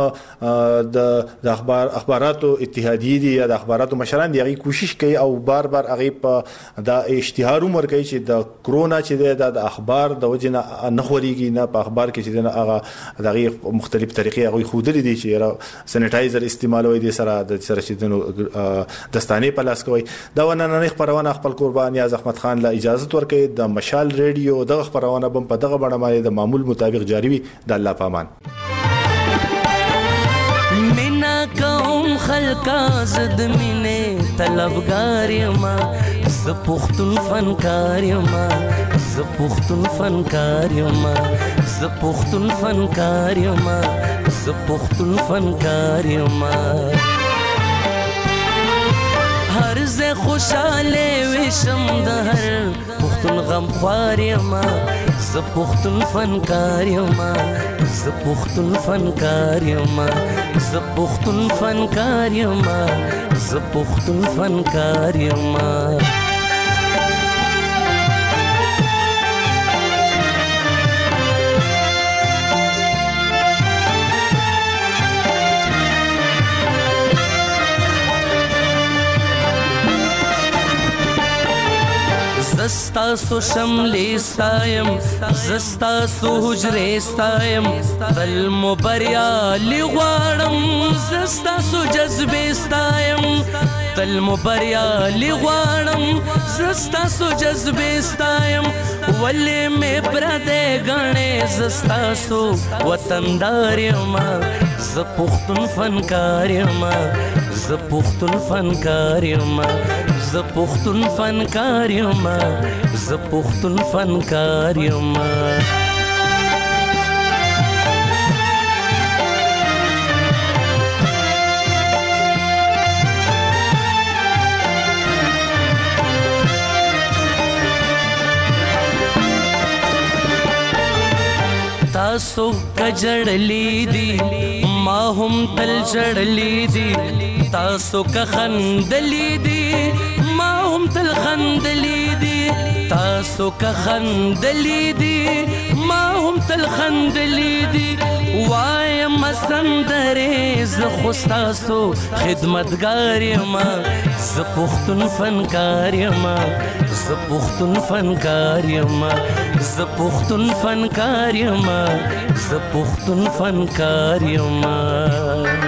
E: کوم د اخبار اخباراتو اتحادیه دي یا د اخباراتو مشران دي هغه کوشش کوي او بار بار هغه په د اشتهار عمر کوي چې د کرونا چې دی د اخبار د وجنه نه خوريږي نه په اخبار کې چې نه هغه دغه مختلف طریقې هغه خودلې دي چې سانیټایزر استعمالوي دي سره د سره چې دستانه په لاس کوي دا ونه نه خبرونه خپل قربان یاز احمد خان له اجازه ورکړي د مشال ریډیو دغه خبرونه بم په دغه بڼه باندې د معمول مطابق جاری وي د الله پامان
K: مینا کوم خلقا زد مینه طلبګار یما ز پختون فنکار یما ز پختون فنکار یما ز پختون فنکار یما ز پختون فنکار یما هر ز خوشاله وشم د هر پختون غم خوار یما ز پختون فنکار یما ز پختون فنکار یما ز پختون فنکار یما ز پختون فنکار یما زستا زستاسو شملې ستایم زستاسو حجرې ستایم تل مو بریالي غواړم زستاسو جذبې ستایم تل مو بریالي غواړم زستاسو جذبې ستایم ولې مې پردې ګڼې زستاسو وطندار یم زه پښتون فنکار یم زه پښتون فنکار یم زه پښتون فنکار یم زه پښتون فنکار یم تاسو کجړلی دی ما هم تل جړلی دی تاسو که خندلی دی ما هم تل خندلی دی تاسو که خندلی دی ما هم تل خندلی دی وایم سندرې زه خو ستاسو خدمتګار یم زه پښتون فنکار یم زه پښتون فنکار یم زه پښتون فنکار یم زه پښتون فنکار یم